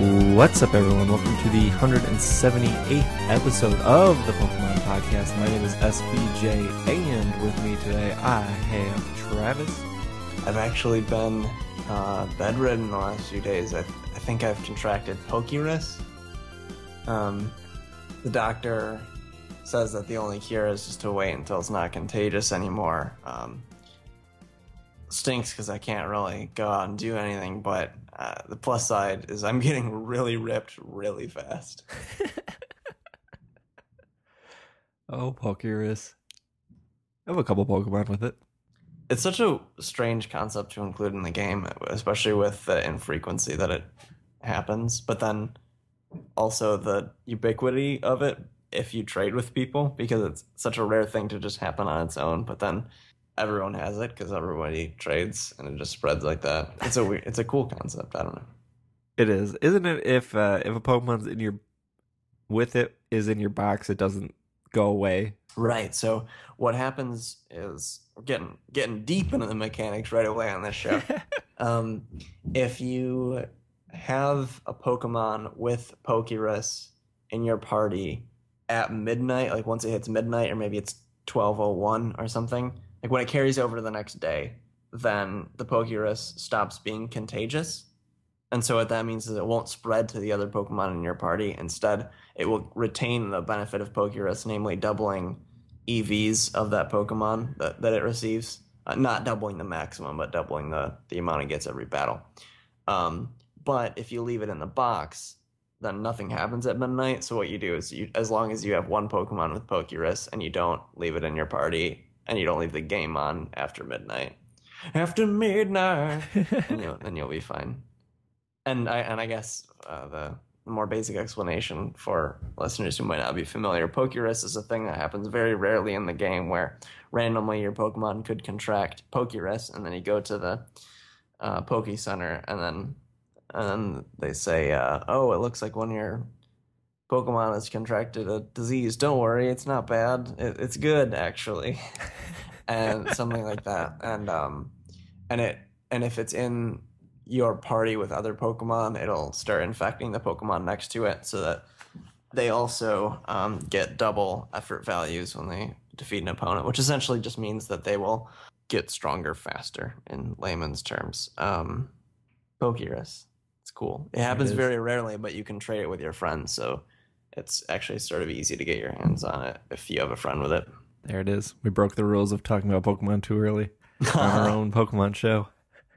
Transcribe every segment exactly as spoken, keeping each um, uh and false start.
What's up, everyone? Welcome to the one hundred seventy-eighth episode of the Pokemon Podcast. My name is S B J, and with me today I have Travis. I've actually been uh, bedridden the last few days. I, th- I think I've contracted Pokerus. Um, the doctor says that the only cure is just to wait until it's not contagious anymore. Um, stinks because I can't really go out and do anything, but uh, the plus side is I'm getting really ripped really fast. Oh, Pokerus. I have a couple Pokemon with it. It's such a strange concept to include in the game, especially with the infrequency that it happens, but then also the ubiquity of it if you trade with people, because it's such a rare thing to just happen on its own, but then everyone has it because everybody trades and it just spreads like that. It's a weird, it's a cool concept. I don't know. It is, isn't it? If uh, if a Pokemon's in your with it is in your box, it doesn't go away. Right. So what happens is we're getting getting deep into the mechanics right away on this show. um, if you have a Pokemon with Pokerus in your party at midnight, like once it hits midnight, or maybe it's twelve oh one or something, like when it carries over to the next day, then the Pokerus stops being contagious. And so what that means is it won't spread to the other Pokemon in your party. Instead, it will retain the benefit of Pokerus, namely doubling E Vs of that Pokemon that, that it receives. Uh, not doubling the maximum, but doubling the, the amount it gets every battle. Um, but if you leave it in the box, then nothing happens at midnight. So what you do is, you, as long as you have one Pokemon with Pokerus and you don't leave it in your party, and you don't leave the game on after midnight, after midnight, and you'll, then you'll be fine. And I and I guess uh, the more basic explanation for listeners who might not be familiar, Pokerus is a thing that happens very rarely in the game, where randomly your Pokemon could contract Pokerus, and then you go to the uh, Poke Center, and then and then they say, uh, "Oh, it looks like one of your Pokemon has contracted a disease. Don't worry, it's not bad. It, it's good, actually," and something like that. And um, and it and if it's in your party with other Pokemon, it'll start infecting the Pokemon next to it, so that they also um, get double effort values when they defeat an opponent, which essentially just means that they will get stronger faster, in layman's terms. Um, Pokerus. It's cool. It happens it very rarely, but you can trade it with your friends, so it's actually sort of easy to get your hands on it if you have a friend with it. There it is. We broke the rules of talking about Pokemon too early on our own Pokemon show.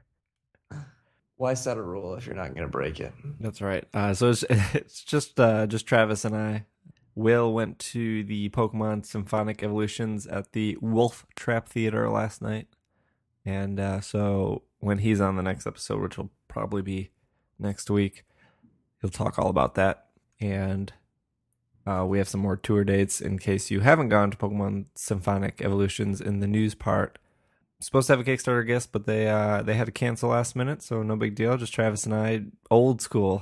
Why set a rule if you're not going to break it? That's right. Uh, so it's, it's just uh, just Travis and I. Will went to the Pokemon Symphonic Evolutions at the Wolf Trap Theater last night. And uh, so when he's on the next episode, which will probably be next week, he'll talk all about that. And uh, we have some more tour dates in case you haven't gone to Pokemon Symphonic Evolutions in the news part. Supposed to have a Kickstarter guest, but they uh, they had to cancel last minute, so no big deal. Just Travis and I, old school.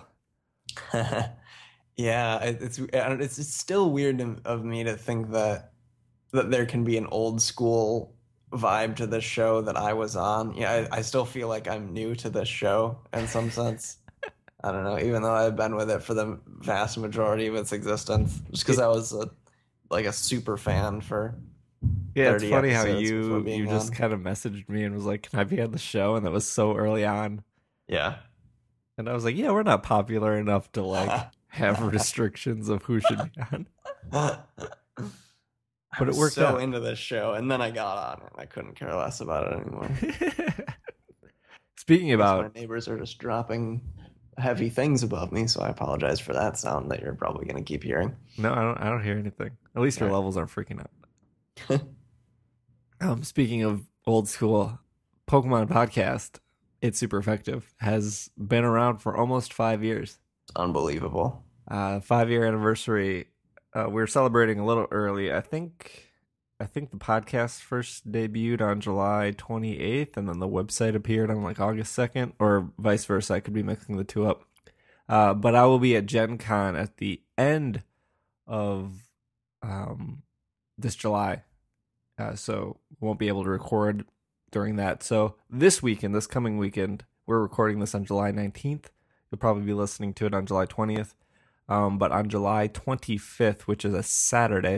Yeah, it, it's it's it's still weird of me to think that that there can be an old school vibe to this show that I was on. Yeah, I, I still feel like I'm new to this show in some sense. I don't know, even though I've been with it for the vast majority of its existence, just because I was a, like a super fan for. Yeah, it's funny how you you just on. kind of messaged me and was like, "Can I be on the show?" And that was so early on. Yeah, and I was like, "Yeah, we're not popular enough to like have restrictions of who should be on." But it worked so out. Into this show, and then I got on and I couldn't care less about it anymore. Speaking about, my neighbors are just dropping heavy things above me, so I apologize for that sound that you're probably going to keep hearing. No, I don't. I don't hear anything. At least your right. levels aren't freaking out. um, speaking of old school, Pokemon Podcast, It's Super Effective, has been around for almost five years. Unbelievable. Uh, five year anniversary. Uh, we're celebrating a little early. I think. I think the podcast first debuted on July twenty-eighth, and then the website appeared on like August second, or vice versa. I could be mixing the two up. Uh, but I will be at Gen Con at the end of um, this July. Uh, so won't be able to record during that. So this weekend, this coming weekend, we're recording this on July nineteenth. you'll probably be listening to it on July twentieth. Um, but on July twenty-fifth, which is a Saturday,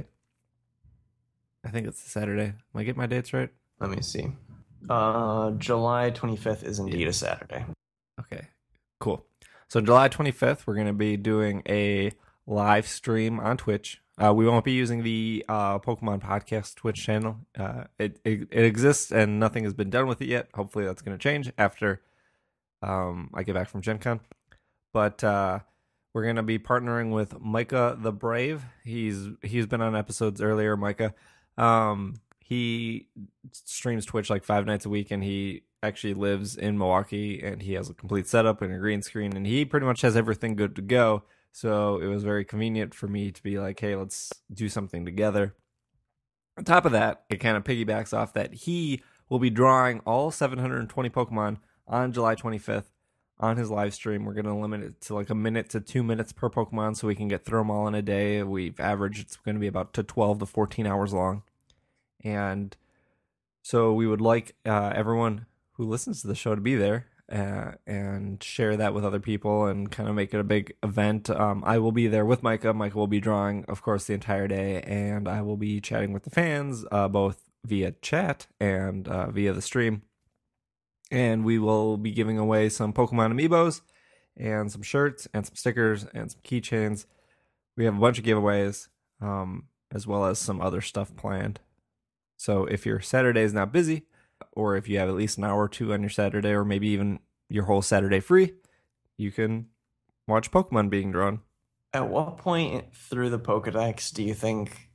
I think it's a Saturday. Am I getting my dates right? Let me see. Uh, July twenty-fifth is indeed Yeah. a Saturday. Okay, cool. So July twenty-fifth, we're going to be doing a live stream on Twitch. Uh, we won't be using the uh, Pokemon Podcast Twitch channel. Uh, it, it it exists and nothing has been done with it yet. Hopefully that's going to change after um, I get back from Gen Con. But uh, we're going to be partnering with Micah the Brave. He's he's been on episodes earlier, Micah. Um, he streams Twitch like five nights a week, and he actually lives in Milwaukee, and he has a complete setup and a green screen, and he pretty much has everything good to go. So it was very convenient for me to be like, hey, let's do something together. On top of that, it kind of piggybacks off that he will be drawing all seven hundred twenty Pokemon on July twenty-fifth on his live stream. We're going to limit it to like a minute to two minutes per Pokemon so we can get through them all in a day. We've averaged it's going to be about to twelve to fourteen hours long. And so we would like uh, everyone who listens to the show to be there uh, and share that with other people and kind of make it a big event. Um, I will be there with Micah. Micah will be drawing, of course, the entire day, and I will be chatting with the fans, uh, both via chat and uh, via the stream. And we will be giving away some Pokemon amiibos and some shirts and some stickers and some keychains. We have a bunch of giveaways, um, as well as some other stuff planned. So if your Saturday is not busy, or if you have at least an hour or two on your Saturday, or maybe even your whole Saturday free, you can watch Pokemon being drawn. At what point through the Pokedex do you think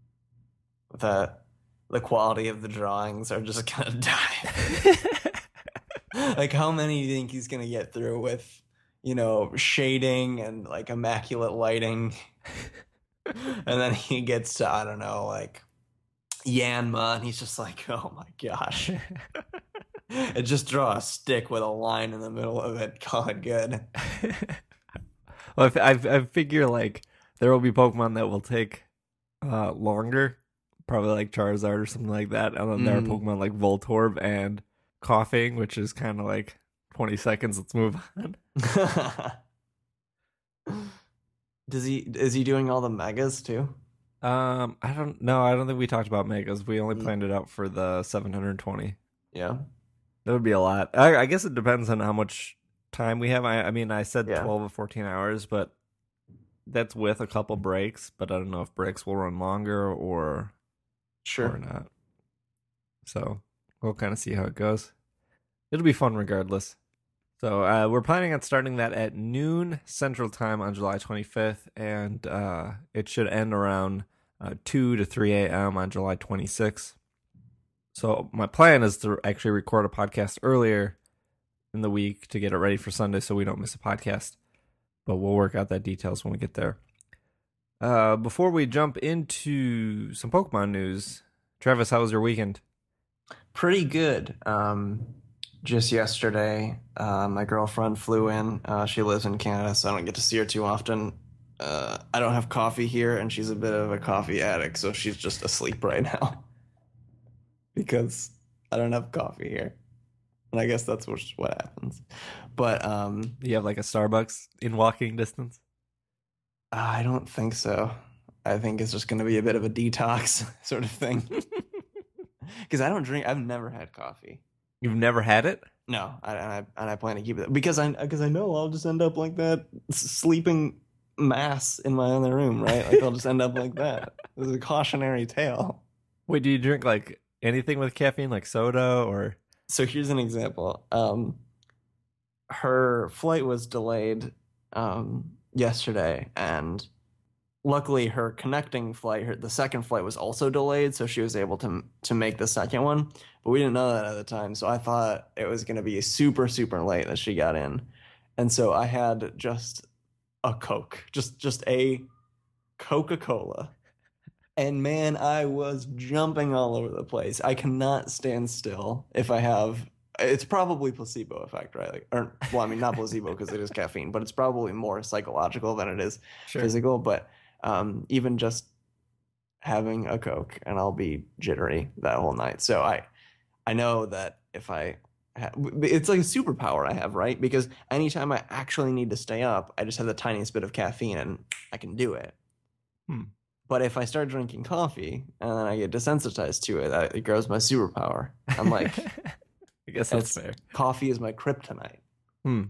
that the quality of the drawings are just gonna die? Like, how many do you think he's gonna get through with, you know, shading and like immaculate lighting? And then he gets to, I don't know, like Yanma, and he's just like, oh my gosh. And just draw a stick with a line in the middle of it, call it good. Well, I, I figure like there will be Pokemon that will take uh, longer, probably like Charizard or something like that, and then mm. there are Pokemon like Voltorb and Coughing, which is kind of like twenty seconds. Let's move on. Does he is he doing all the megas too? Um, I don't know. I don't think we talked about megas. We only planned it out for the seven hundred twenty. Yeah, that would be a lot. I, I guess it depends on how much time we have. I, I mean, I said yeah. twelve or fourteen hours, but that's with a couple breaks. But I don't know if breaks will run longer or sure or not. So we'll kind of see how it goes. It'll be fun regardless. So uh, we're planning on starting that at noon Central Time on July twenty-fifth, and uh, it should end around uh, two to three a.m. on July twenty-sixth. So my plan is to actually record a podcast earlier in the week to get it ready for Sunday so we don't miss a podcast. But we'll work out that details when we get there. Uh, before we jump into some Pokemon news, Travis, how was your weekend? Pretty good. Um... Just yesterday, uh, my girlfriend flew in. Uh, she lives in Canada, so I don't get to see her too often. Uh, I don't have coffee here, and she's a bit of a coffee addict, so she's just asleep right now. Because I don't have coffee here. And I guess that's what, what happens. But um, you have like a Starbucks in walking distance? I don't think so. I think it's just going to be a bit of a detox sort of thing. Because I don't drink. I've never had coffee. You've never had it? No, I, and I and I plan to keep it because I because I know I'll just end up like that sleeping mass in my other room, right? Like I'll just end up like that. It's a cautionary tale. Wait, do you drink like anything with caffeine, like soda or? So here's an example. Um, her flight was delayed um, yesterday, and luckily her connecting flight, her, the second flight was also delayed, so she was able to to make the second one. But we didn't know that at the time, so I thought it was going to be super, super late that she got in. And so I had just a Coke, just just a Coca-Cola. And man, I was jumping all over the place. I cannot stand still if I have... It's probably placebo effect, right? Like, or, well, I mean, not placebo because it is caffeine, but it's probably more psychological than it is sure. physical. But um, even just having a Coke, and I'll be jittery that whole night. So I... I know that if I ha- it's like a superpower I have, right? Because anytime I actually need to stay up, I just have the tiniest bit of caffeine and I can do it. Hmm. But if I start drinking coffee and then I get desensitized to it, that, it grows my superpower. I'm like, I guess that's it's fair. coffee is my kryptonite. Hmm.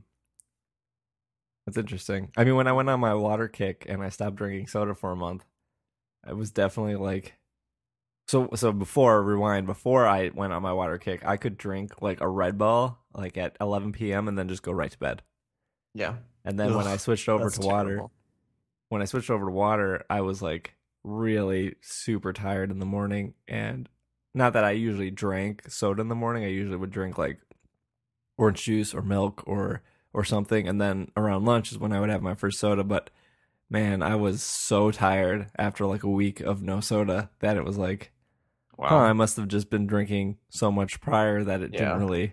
That's interesting. I mean, when I went on my water kick and I stopped drinking soda for a month, it was definitely like so. So before rewind, before I went on my water kick, I could drink like a Red Bull like at eleven p m and then just go right to bed. Yeah. And then when I Ugh, switched over that's to water, terrible. when I switched over to water, I was like really super tired in the morning. And not that I usually drank soda in the morning. I usually would drink like orange juice or milk or or something. And then around lunch is when I would have my first soda. But man, I was so tired after like a week of no soda that it was like, huh, I Wow. must have just been drinking so much prior that it didn't Yeah. really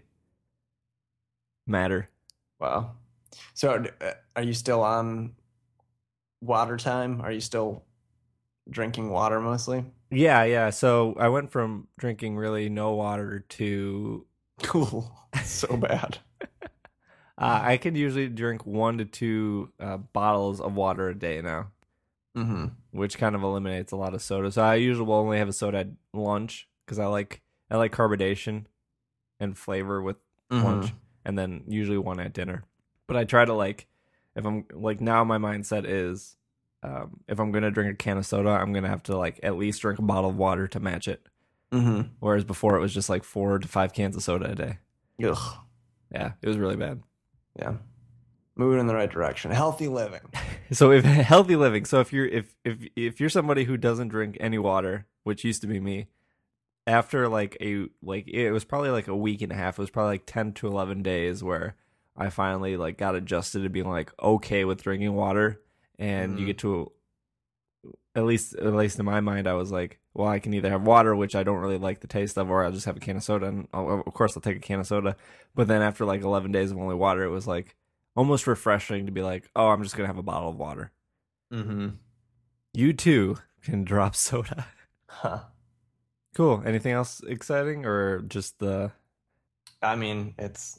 matter. Wow. So, uh, are you still on water time? Are you still drinking water mostly? Yeah, yeah. So I went from drinking really no water to Cool. So bad. Uh, I can usually drink one to two uh, bottles of water a day now, Mm-hmm. which kind of eliminates a lot of soda. So I usually will only have a soda at lunch because I like I like carbonation and flavor with Mm-hmm. lunch, and then usually one at dinner. But I try to like if I'm like now my mindset is um, if I'm gonna drink a can of soda, I'm gonna have to like at least drink a bottle of water to match it. Mm-hmm. Whereas before it was just like four to five cans of soda a day. Ugh. Yeah, it was really bad. Yeah. Moving in the right direction. Healthy living. So if healthy living, so if you're if if if you're somebody who doesn't drink any water, which used to be me, after like a like it was probably like a week and a half, it was probably like ten to eleven days where I finally like got adjusted to being like okay with drinking water and you Mm-hmm. get to at least at least in my mind I was like, well, I can either have water, which I don't really like the taste of, or I'll just have a can of soda and I'll, of course I'll take a can of soda. But then after like eleven days of only water, it was like almost refreshing to be like, oh, I'm just going to have a bottle of water. Mm-hmm. You too can drop soda. Huh. Cool. Anything else exciting or just the I mean, it's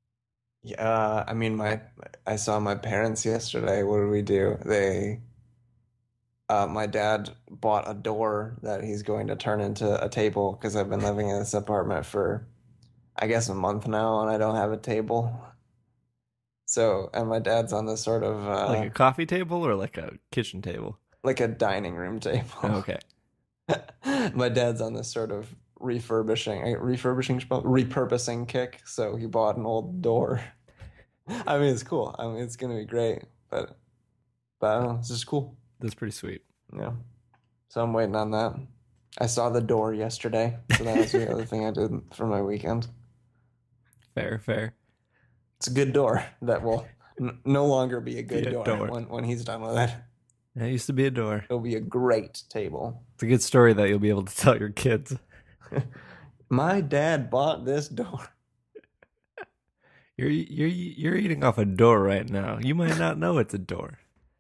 yeah. I mean, my I saw my parents yesterday. What did we do? They, uh, my dad bought a door that he's going to turn into a table because I've been living in this apartment for, I guess, a month now, and I don't have a table. So, and my dad's on this sort of like uh, a coffee table or like a kitchen table? like a dining room table. Okay. My dad's on this sort of refurbishing, eh, refurbishing, repurposing kick. So he bought an old door. I mean, it's cool. I mean, it's gonna be great, but but I don't know. It's just cool. That's pretty sweet. Yeah. So I'm waiting on that. I saw the door yesterday, so that was the other thing I did for my weekend. Fair, fair. It's a good door that will n no longer be a good Be a door door. when when he's done with it. It used to be a door. It'll be a great table. It's a good story that you'll be able to tell your kids. My dad bought this door. You're you're you're eating off a door right now. You might not know it's a door,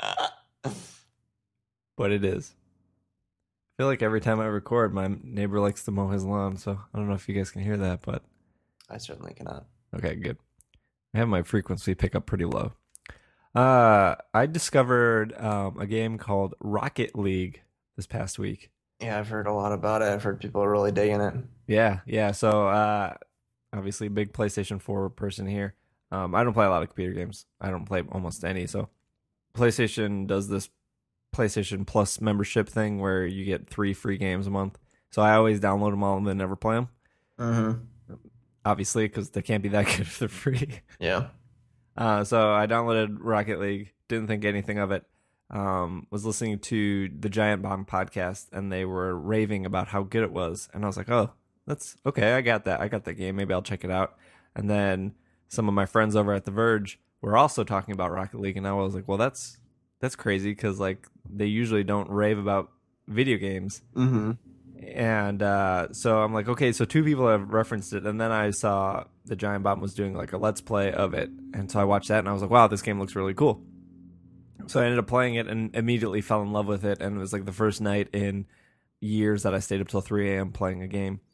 but it is. I feel like every time I record, my neighbor likes to mow his lawn, so I don't know if you guys can hear that, but I certainly cannot. okay, good. I have my frequency pick up pretty low. Uh, I discovered um, a game called Rocket League this past week. Yeah, I've heard a lot about it. I've heard people are really digging it. Yeah, yeah. So, uh, obviously, big PlayStation four person here. Um, I don't play a lot of computer games. I don't play almost any. So, PlayStation does this PlayStation Plus membership thing where you get three free games a month. So I always download them all and then never play them. Mm-hmm. Obviously, because they can't be that good if they're free. Yeah. Uh, so I downloaded Rocket League. Didn't think anything of it. Um, was listening to the Giant Bomb podcast, and they were raving about how good it was. And I was like, oh, that's okay. I got that. I got that game. Maybe I'll check it out. And then some of my friends over at The Verge were also talking about Rocket League, and I was like, well, that's that's crazy because like they usually don't rave about video games. Mm-hmm. And uh, so I'm like, okay, so two people have referenced it, and then I saw the Giant Bomb was doing like a let's play of it, and so I watched that, and I was like, wow, this game looks really cool. So I ended up playing it and immediately fell in love with it, and it was like the first night in years that I stayed up till three a.m. playing a game.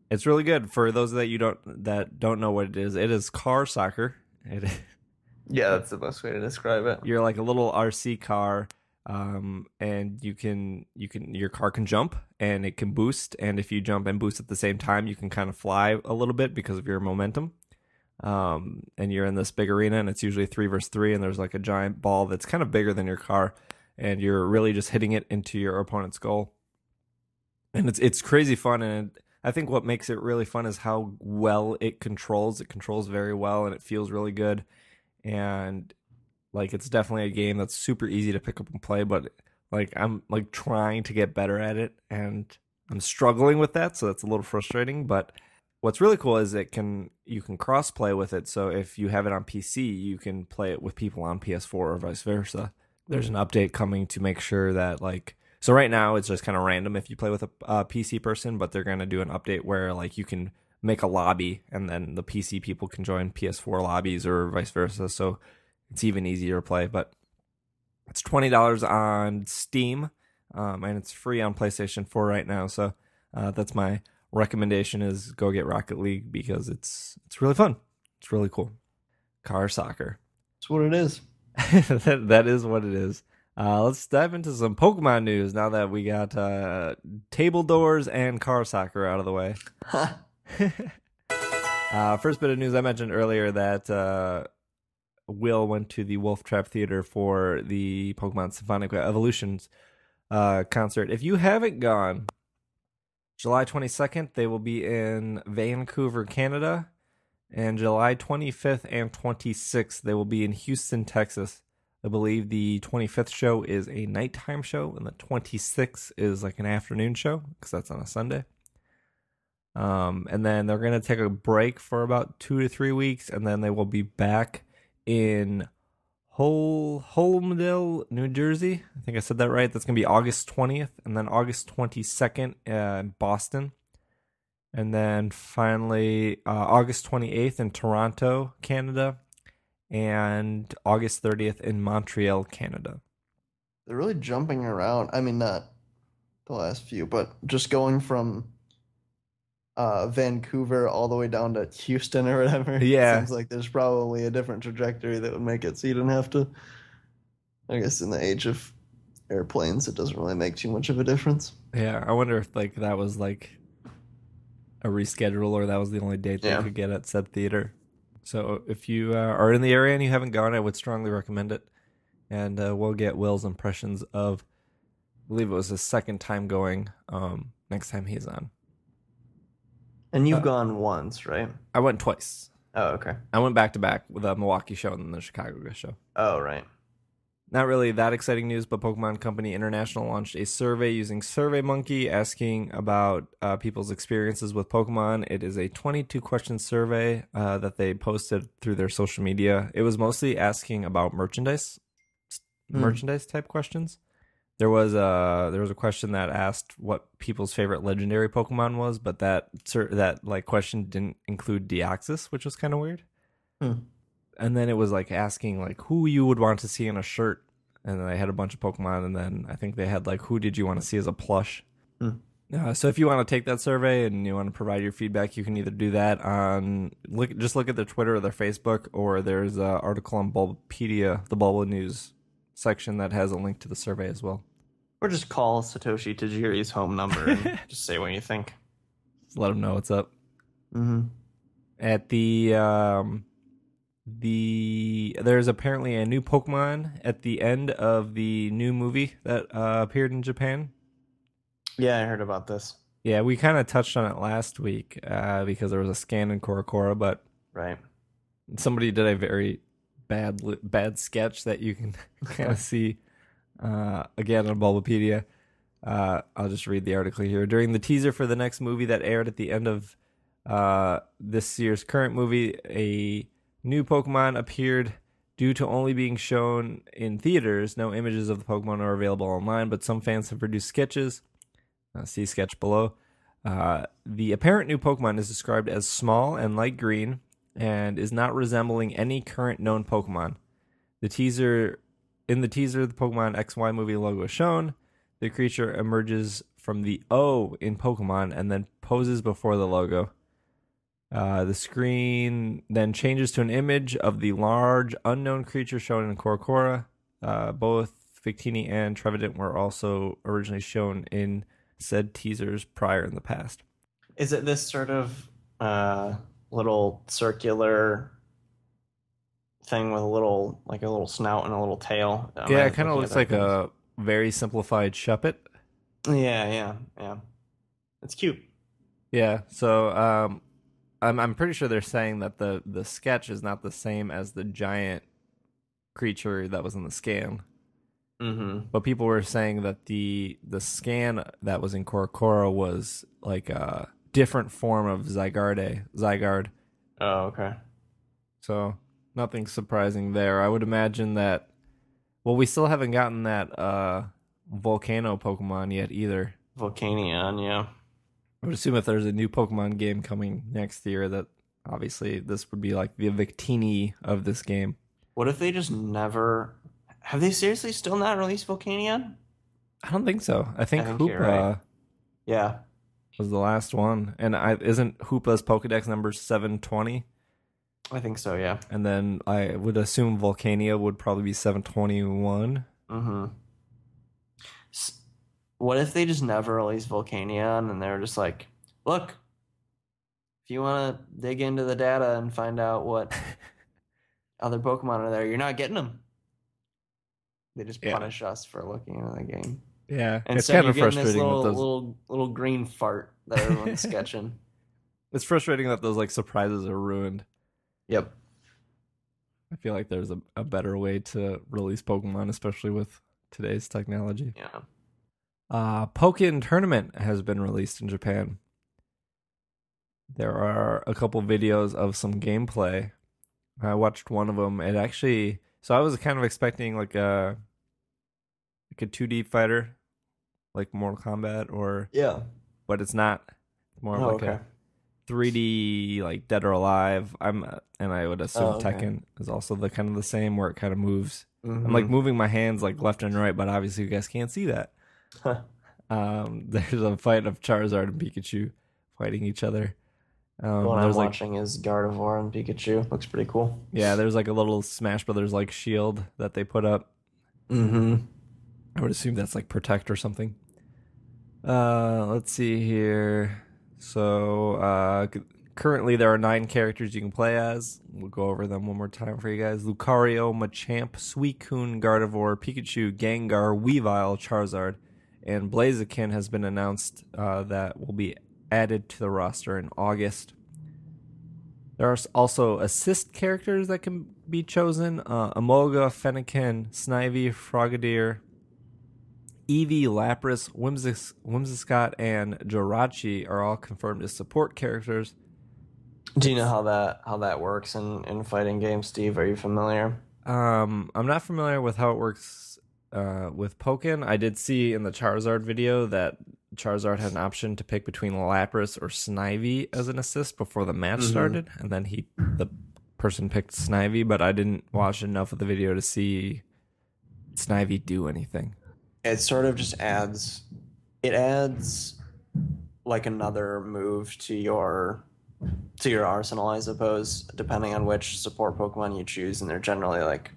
It's really good for those that you don't that don't know what it is. It is car soccer. It, Yeah, that's the best way to describe it. you're like a little R C car, um, and you can you can your car can jump and it can boost. And if you jump and boost at the same time, you can kind of fly a little bit because of your momentum. Um, and you're in this big arena, and it's usually three versus three, and there's like a giant ball that's kind of bigger than your car, and you're really just hitting it into your opponent's goal. And it's it's crazy fun, and I think what makes it really fun is how well it controls. It controls very well, and it feels really good. And like it's definitely a game that's super easy to pick up and play, but like I'm like trying to get better at it, and I'm struggling with that, so that's a little frustrating. But what's really cool is it can you can cross play with it. So if you have it on P C, you can play it with people on P S four or vice versa. There's an update coming to make sure that like so right now it's just kind of random if you play with a uh, P C person, but they're going to do an update where like you can make a lobby and then the P C people can join P S four lobbies or vice versa. So it's even easier to play. But it's twenty dollars on Steam, um, and it's free on PlayStation four right now. So uh, that's my recommendation: is go get Rocket League because it's it's really fun. It's really cool. Car soccer. That's what it is. that, that is what it is. Uh, let's dive into some Pokemon news now that we got uh, table doors and car soccer out of the way. uh, first bit of news, I mentioned earlier that uh, Will went to the Wolf Trap Theater for the Pokemon Symphonic Evolutions uh, concert. If you haven't gone, July twenty-second, they will be in Vancouver, Canada. And July twenty-fifth and twenty-sixth, they will be in Houston, Texas. I believe the twenty-fifth show is a nighttime show, and the twenty-sixth is like an afternoon show, because that's on a Sunday. Um, and then they're going to take a break for about two to three weeks, and then they will be back in Hol- Holmdel, New Jersey. I think I said that right. That's going to be August twentieth, and then August twenty-second uh, in Boston. And then finally, uh, August twenty-eighth in Toronto, Canada, and August thirtieth in Montreal, Canada. They're really jumping around. I mean, not the last few, but just going from uh, Vancouver all the way down to Houston or whatever. Yeah. Seems like there's probably a different trajectory that would make it so you don't have to. I guess in the age of airplanes, it doesn't really make too much of a difference. Yeah, I wonder if like that was like a reschedule or that was the only date Yeah. they could get at said theater. So if you uh, are in the area and you haven't gone, I would strongly recommend it. And uh, we'll get Will's impressions of, I believe it was his second time going, um, next time he's on. And you've Uh, gone once, right? I went twice. Oh, okay. I went back to back with the Milwaukee show and then the Chicago show. Oh, right. Not really that exciting news, but Pokemon Company International launched a survey using SurveyMonkey asking about uh, people's experiences with Pokemon. It is a twenty-two question survey uh, that they posted through their social media. It was mostly asking about merchandise, Hmm. merchandise type questions. There was a there was a question that asked what people's favorite legendary Pokemon was, but that cer- that like question didn't include Deoxys, which was kind of weird. Hmm. And then it was like asking like who you would want to see in a shirt, and then they had a bunch of Pokemon, and then I think they had like who did you want to see as a plush. Hmm. Uh, so if you want to take that survey and you want to provide your feedback, you can either do that on look just look at their Twitter or their Facebook, or there's an article on Bulbapedia, the Bulba News section that has a link to the survey as well. Or just call Satoshi Tajiri's home number and just say what you think. Just let them know what's up. Mm-hmm. At the um, the there's apparently a new Pokemon at the end of the new movie that uh, appeared in Japan. Yeah, I heard about this. Yeah, we kind of touched on it last week uh, because there was a scan in Korokora, but Right. somebody did a very bad li- bad sketch that you can kind of see uh, again on Bulbapedia. Uh, I'll just read the article here. During the teaser for the next movie that aired at the end of uh, this year's current movie, a new Pokemon appeared. Due to only being shown in theaters, no images of the Pokemon are available online, but some fans have produced sketches. Uh, see sketch below. Uh, the apparent new Pokemon is described as small and light green and is not resembling any current known Pokemon. The teaser, in the teaser, the Pokemon X Y movie logo is shown. The creature emerges from the O in Pokemon and then poses before the logo. Uh, the screen then changes to an image of the large unknown creature shown in Korokora. Uh, both Victini and Trevenant were also originally shown in said teasers prior in the past. Is it this sort of uh, little circular thing with a little, like a little snout and a little tail? Am Yeah, I it kind of looking looks at like that a very simplified Shuppet. Yeah, yeah, yeah. It's cute. Yeah, so um, I'm I'm pretty sure they're saying that the the sketch is not the same as the giant creature that was in the scan. Mm-hmm. But people were saying that the the scan that was in Korokora was like a different form of Zygarde, Zygarde. Oh, okay. So nothing surprising there. I would imagine that. Well, we still haven't gotten that uh, Volcano Pokemon yet either. Volcanion, yeah. I would assume if there's a new Pokemon game coming next year, that obviously this would be like the Victini of this game. What if they just never... Have they seriously still not released Volcanion? I don't think so. I think, I think Hoopa you're right. Yeah. was the last one, and I isn't Hoopa's Pokedex number seven twenty. I think so, yeah. And then I would assume Volcania would probably be seven twenty-one. Mm-hmm. S- What if they just never released Volcanion and they were just like, look, if you want to dig into the data and find out what other Pokemon are there, you're not getting them. They just Yeah. punish us for looking into the game. Yeah, And it's so kind you're of getting this frustrating little, with those. little, little green fart that everyone's sketching. It's frustrating that those like surprises are ruined. Yep. I feel like there's a, a better way to release Pokemon, especially with today's technology. Yeah. Uh, Pokken Tournament has been released in Japan. There are a couple videos of some gameplay. I watched one of them. It actually, so I was kind of expecting like a like a two D fighter, like Mortal Kombat, or Yeah. but it's not. It's more of Oh, like okay. a three D like Dead or Alive. I'm uh, and I would assume Oh, okay. Tekken is also the kind of the same where it kind of moves. I'm Mhm. like moving my hands like left and right, but obviously you guys can't see that. Um, there's a fight of Charizard and Pikachu fighting each other. Um, The one I'm there's like watching is Gardevoir and Pikachu. Looks pretty cool. yeah, there's like a little Smash Brothers like shield that they put up. Mm-hmm. I would assume that's like Protect or something. Uh, let's see here. So uh, c- currently there are nine characters you can play as. We'll go over them one more time for you guys. Lucario, Machamp, Suicune, Gardevoir, Pikachu, Gengar, Weavile, Charizard, and Blaziken has been announced uh, that will be added to the roster in August. There are also assist characters that can be chosen. Uh, Amoga, Fennekin, Snivy, Frogadier, Eevee, Lapras, Whimsicott, Whimsicott, and Jirachi are all confirmed as support characters. Do you know how that how that works in, in fighting games, Steve? Are you familiar? Um, I'm not familiar with how it works uh, with Pokken. I did see in the Charizard video that Charizard had an option to pick between Lapras or Snivy as an assist before the match Mhm. started, and then he the person picked Snivy, but I didn't watch enough of the video to see Snivy do anything. It sort of just adds it adds like another move to your to your arsenal, I suppose, depending on which support Pokemon you choose, and they're generally like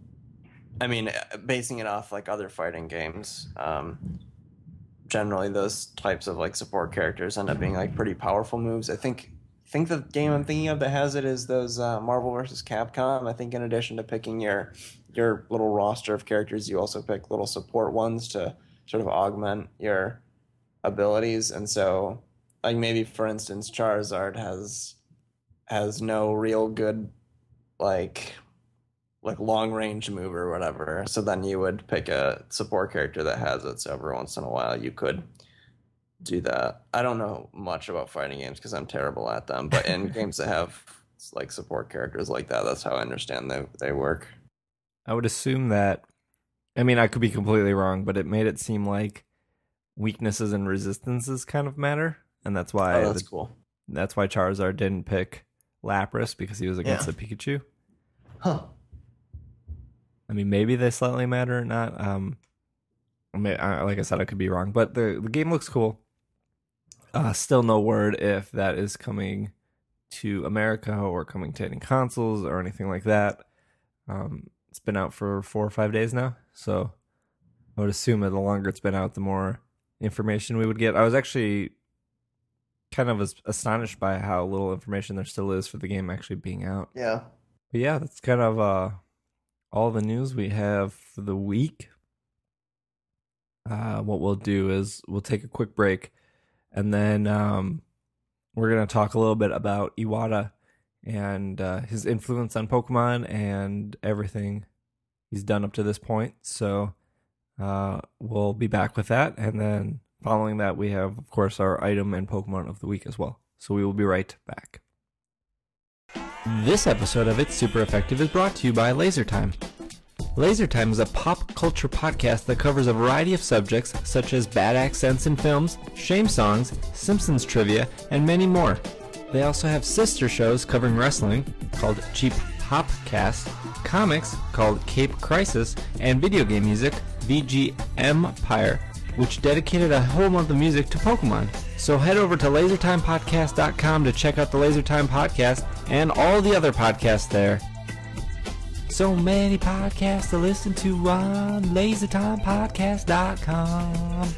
I mean, basing it off like other fighting games, um, generally those types of like support characters end up being like pretty powerful moves. I think I think the game I'm thinking of that has it is those uh, Marvel versus Capcom. I think in addition to picking your your little roster of characters, you also pick little support ones to sort of augment your abilities. And so, like maybe for instance, Charizard has has no real good like like long range move or whatever. So then you would pick a support character that has it. So every once in a while you could do that. I don't know much about fighting games because I'm terrible at them, but in games that have like support characters like that, that's how I understand they they work. I would assume that. I mean, I could be completely wrong, but it made it seem like weaknesses and resistances kind of matter, and that's why Oh, that's the, cool. that's why Charizard didn't pick Lapras because he was against Yeah. the Pikachu. Huh. I mean, maybe they slightly matter or not. Um, I mean, I, like I said, I could be wrong, but the the game looks cool. Uh, still no word if that is coming to America or coming to any consoles or anything like that. Um, it's been out for four or five days now, so I would assume that the longer it's been out, the more information we would get. I was actually kind of astonished by how little information there still is for the game actually being out. Yeah. But yeah, that's kind of uh, all the news we have for the week. Uh, what we'll do is we'll take a quick break, and then um, we're going to talk a little bit about Iwata and uh, his influence on Pokemon and everything he's done up to this point. So uh, we'll be back with that. And then following that, we have, of course, our item and Pokemon of the week as well. So we will be right back. This episode of It's Super Effective is brought to you by Laser Time. Laser Time is a pop culture podcast that covers a variety of subjects such as bad accents in films, shame songs, Simpsons trivia, and many more. They also have sister shows covering wrestling called Cheap Popcast, comics called Cape Crisis, and video game music, V G Empire, which dedicated a whole month of music to Pokemon. So head over to laser time podcast dot com to check out the Laser Time podcast and all the other podcasts there. So many podcasts to listen to on laser time podcast dot com.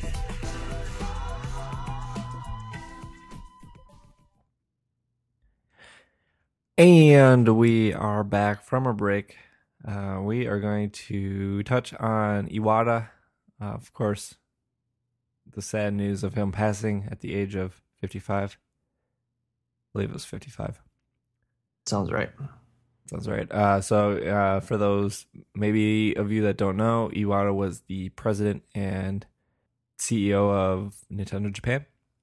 And we are back from a break. Uh, we are going to touch on Iwata. Uh, of course, the sad news of him passing at the age of fifty-five. I believe it was fifty-five. Sounds right. Sounds right. Uh, so uh, for those maybe of you that don't know, Iwata was the president and C E O of Nintendo Japan.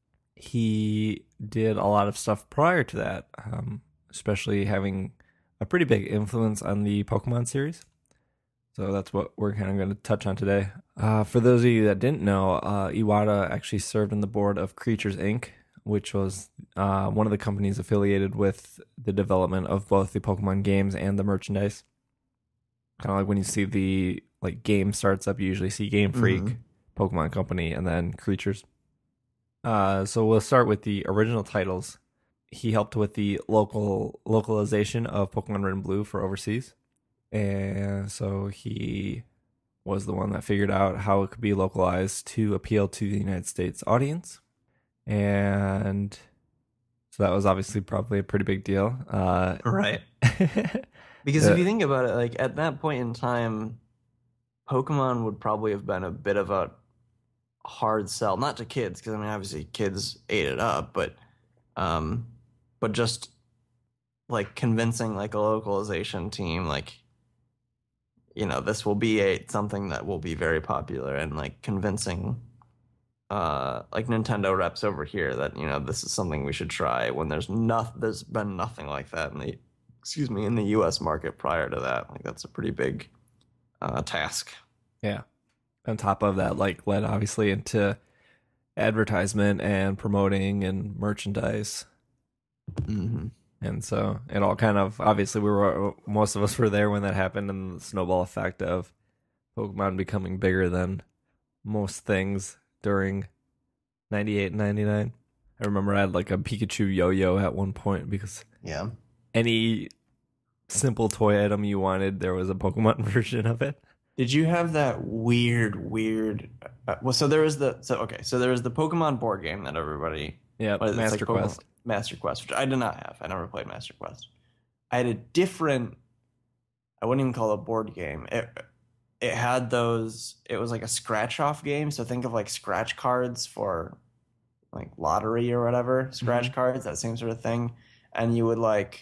He did a lot of stuff prior to that, um, especially having a pretty big influence on the Pokemon series. So that's what we're kind of going to touch on today. Uh, for those of you that didn't know, uh, Iwata actually served on the board of Creatures Incorporated, which was uh, one of the companies affiliated with the development of both the Pokemon games and the merchandise. Kind of like when you see the like game starts up, you usually see Game Freak, mm-hmm. Pokemon Company, and then Creatures. Uh, so we'll start with the original titles. He helped with the local localization of Pokemon Red and Blue for overseas. And so he was the one that figured out how it could be localized to appeal to the United States audience. And so that was obviously probably a pretty big deal. Uh, right. Because uh, if you think about it, like at that point in time, Pokemon would probably have been a bit of a hard sell, not to kids, because I mean, obviously kids ate it up, but um, but just like convincing like a localization team, like, you know, this will be a something that will be very popular, and like convincing uh like Nintendo reps over here that, you know, this is something we should try when there's not there's been nothing like that in the excuse me in the U S market prior to that. Like that's a pretty big uh task. Yeah. On top of that, like led obviously into advertisement and promoting and merchandise. Mm-hmm. And so it all kind of, obviously we were, most of us were there when that happened, and the snowball effect of Pokemon becoming bigger than most things during ninety-eight and ninety-nine. I remember I had like a Pikachu yo-yo at one point because yeah, any simple toy item you wanted, there was a Pokemon version of it. Did you have that weird, weird? Uh, well, so there was the so okay, so there was the Pokemon board game that everybody yeah, Master like Quest, Master Quest, which I did not have. I never played Master Quest. I had a different. I wouldn't even call it a board game. It it had those. It was like a scratch off game. So think of like scratch cards for like lottery or whatever. Scratch mm-hmm. cards, that same sort of thing, and you would like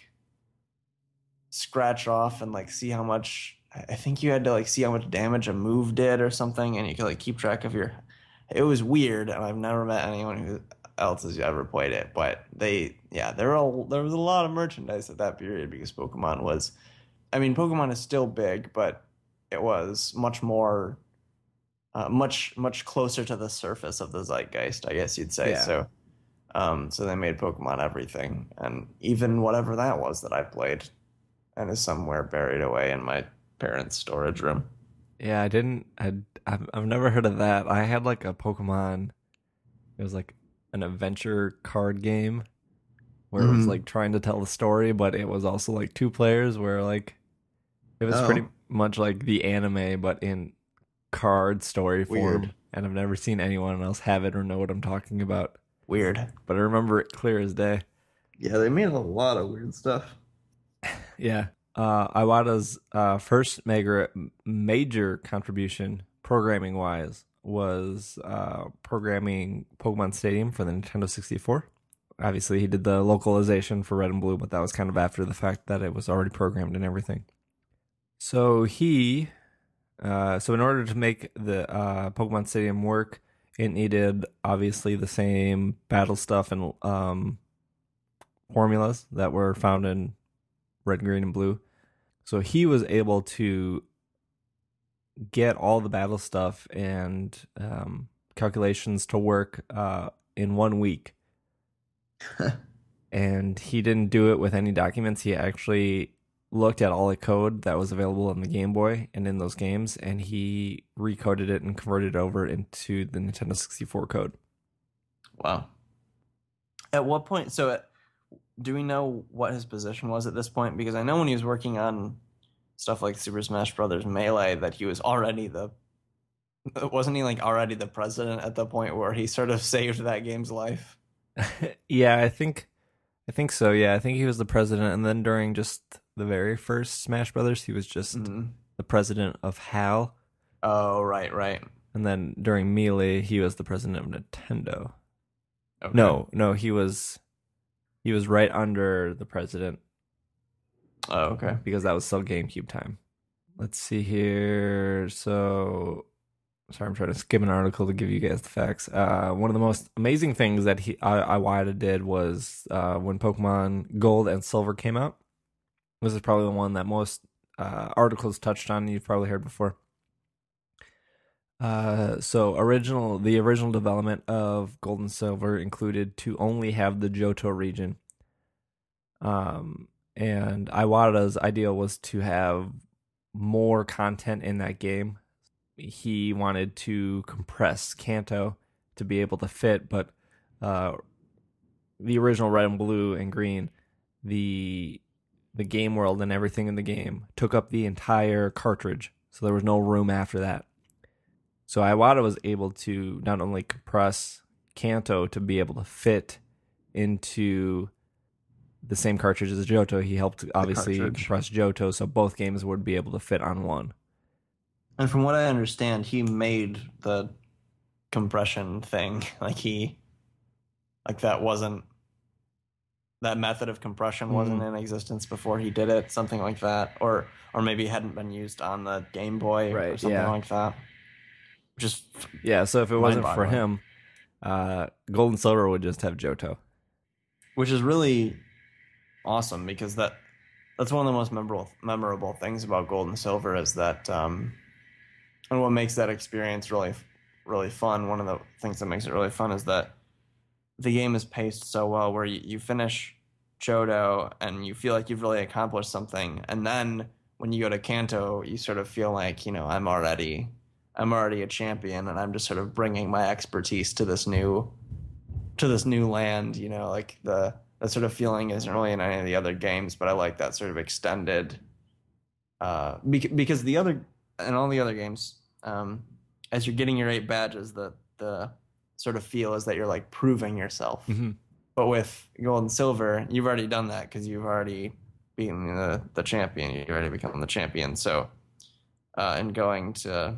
scratch off and like see how much. I think you had to like see how much damage a move did or something, and you could like keep track of your. It was weird, and I've never met anyone who else has ever played it. But they, yeah, there were a, there was a lot of merchandise at that period because Pokemon was. I mean, Pokemon is still big, but it was much more, uh, much much closer to the surface of the zeitgeist, I guess you'd say. Yeah. So, um, so they made Pokemon everything, and even whatever that was that I played, and is somewhere buried away in my parents' storage room. Yeah, I didn't. I I've, I've never heard of that. I had like a Pokemon. It was like an adventure card game where it was Mm. like trying to tell the story, but it was also like two players. Where like it was pretty Oh, much like the anime, but in card story weird. form. And I've never seen anyone else have it or know what I'm talking about. Weird. But I remember it clear as day. Yeah, they made a lot of weird stuff. Yeah. Uh, Iwata's uh, first major major contribution, programming wise, was uh, programming Pokemon Stadium for the Nintendo sixty-four. Obviously, he did the localization for Red and Blue, but that was kind of after the fact that it was already programmed and everything. So he, uh, so in order to make the uh, Pokemon Stadium work, it needed obviously the same battle stuff and um, formulas that were found in Red, Green, and Blue. So he was able to get all the battle stuff and um, calculations to work uh, in one week. And he didn't do it with any documents. He actually looked at all the code that was available on the Game Boy and in those games, and he recoded it and converted it over into the Nintendo sixty-four code. Wow. At what point? So, at, do we know what his position was at this point? Because I know when he was working on stuff like Super Smash Brothers Melee, that he was already the wasn't he like already the president at the point where he sort of saved that game's life? Yeah, I think I think so. Yeah, I think he was the president, and then during just the very first Smash Brothers, he was just Mm. the president of HAL, Oh, right, right. and then during Melee, he was the president of Nintendo. Okay. No, no, he was he was right under the president Oh, okay. because that was still GameCube time. Let's see here. So, sorry, I'm trying to skim an article to give you guys the facts. Uh, one of the most amazing things that he I, Iwata did was uh, when Pokemon Gold and Silver came out. This is probably the one that most uh, articles touched on. You've probably heard before. Uh, so original the original development of Gold and Silver included to only have the Johto region. Um, and Iwata's idea was to have more content in that game. He wanted to compress Kanto to be able to fit, but uh, the original Red and Blue and Green, the the game world and everything in the game took up the entire cartridge, so there was no room after that. So Iwata was able to not only compress Kanto to be able to fit into the same cartridge as Johto, he helped obviously compress Johto so both games would be able to fit on one. And from what I understand, he made the compression thing. Like he, like that wasn't, that method of compression wasn't Mhm. in existence before he did it, something like that. Or or maybe it hadn't been used on the Game Boy or Right, something yeah. like that. Just Yeah, so if it wasn't for mind-boggling. him, uh, Gold and Silver would just have Johto. Which is really awesome because that that's one of the most memorable memorable things about Gold and Silver is that um and what makes that experience really really fun, one of the things that makes it really fun is that the game is paced so well where you, you finish Johto and you feel like you've really accomplished something, and then when you go to Kanto you sort of feel like, you know, I'm already I'm already a champion and I'm just sort of bringing my expertise to this new to this new land, you know, like the that sort of feeling isn't really in any of the other games, but I like that sort of extended uh because the other in all the other games, um as you're getting your eight badges, the the sort of feel is that you're like proving yourself. Mm-hmm. But with Gold and Silver, you've already done that because you've already beaten the the champion. You've already become the champion. So, uh, and going to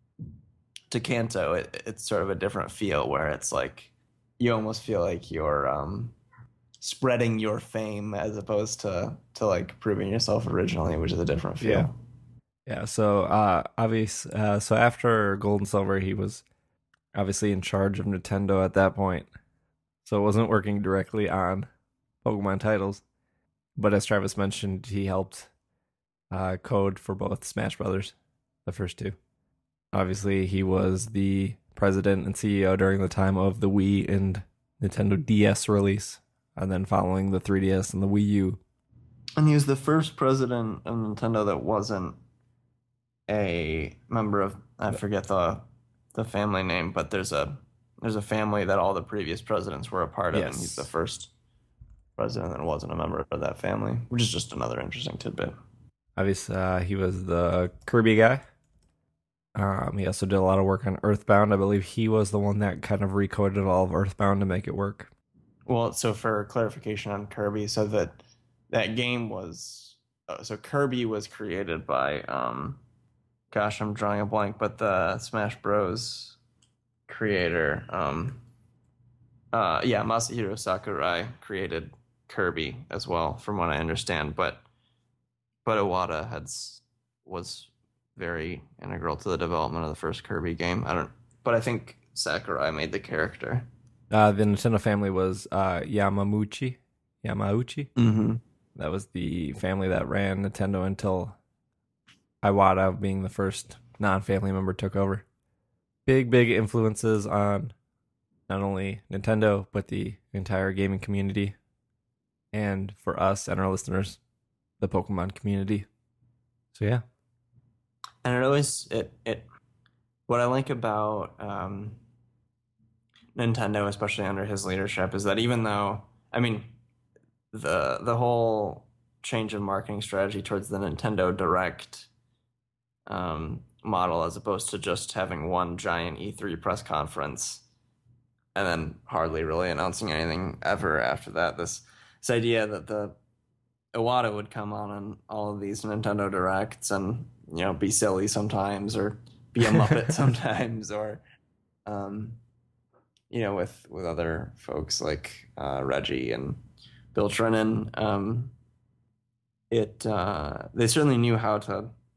to Kanto, it, it's sort of a different feel where it's like you almost feel like you're um, spreading your fame as opposed to to like proving yourself originally, which is a different feel. Yeah. Yeah, so uh obvious uh so after Gold and Silver he was obviously in charge of Nintendo at that point. So it wasn't working directly on Pokemon titles. But as Travis mentioned, he helped uh code for both Smash Brothers, the first two. Obviously, he was the president and C E O during the time of the Wii and Nintendo D S release, and then following the three D S and the Wii U. And he was the first president of Nintendo that wasn't a member of, I forget the the family name, but there's a there's a family that all the previous presidents were a part of, and he's the Yes. first president that wasn't a member of that family, which is just another interesting tidbit. Obviously, uh, he was the Kirby guy. Um, he also did a lot of work on Earthbound. I believe he was the one that kind of recoded all of Earthbound to make it work. Well, so for clarification on Kirby, so that that game was uh, so Kirby was created by um gosh, I'm drawing a blank, but the Smash Bros creator um uh yeah, Masahiro Sakurai created Kirby as well from what I understand, but but Iwata had was very integral to the development of the first Kirby game. I don't but I think Sakurai made the character. Uh, the Nintendo family was uh, Yamamuchi. Yamauchi. Mm-hmm. That was the family that ran Nintendo until Iwata, being the first non-family member, took over. Big, big influences on not only Nintendo, but the entire gaming community. And for us and our listeners, the Pokemon community. So yeah. And it always it it what I like about um, Nintendo, especially under his leadership, is that even though I mean the the whole change in marketing strategy towards the Nintendo Direct um, model, as opposed to just having one giant E three press conference and then hardly really announcing anything ever after that. This this idea that the Iwata would come on on all of these Nintendo Directs and you know be silly sometimes or be a Muppet sometimes or um, you know with with other folks like uh, Reggie and Bill Trinan. Um, it uh, they certainly knew how to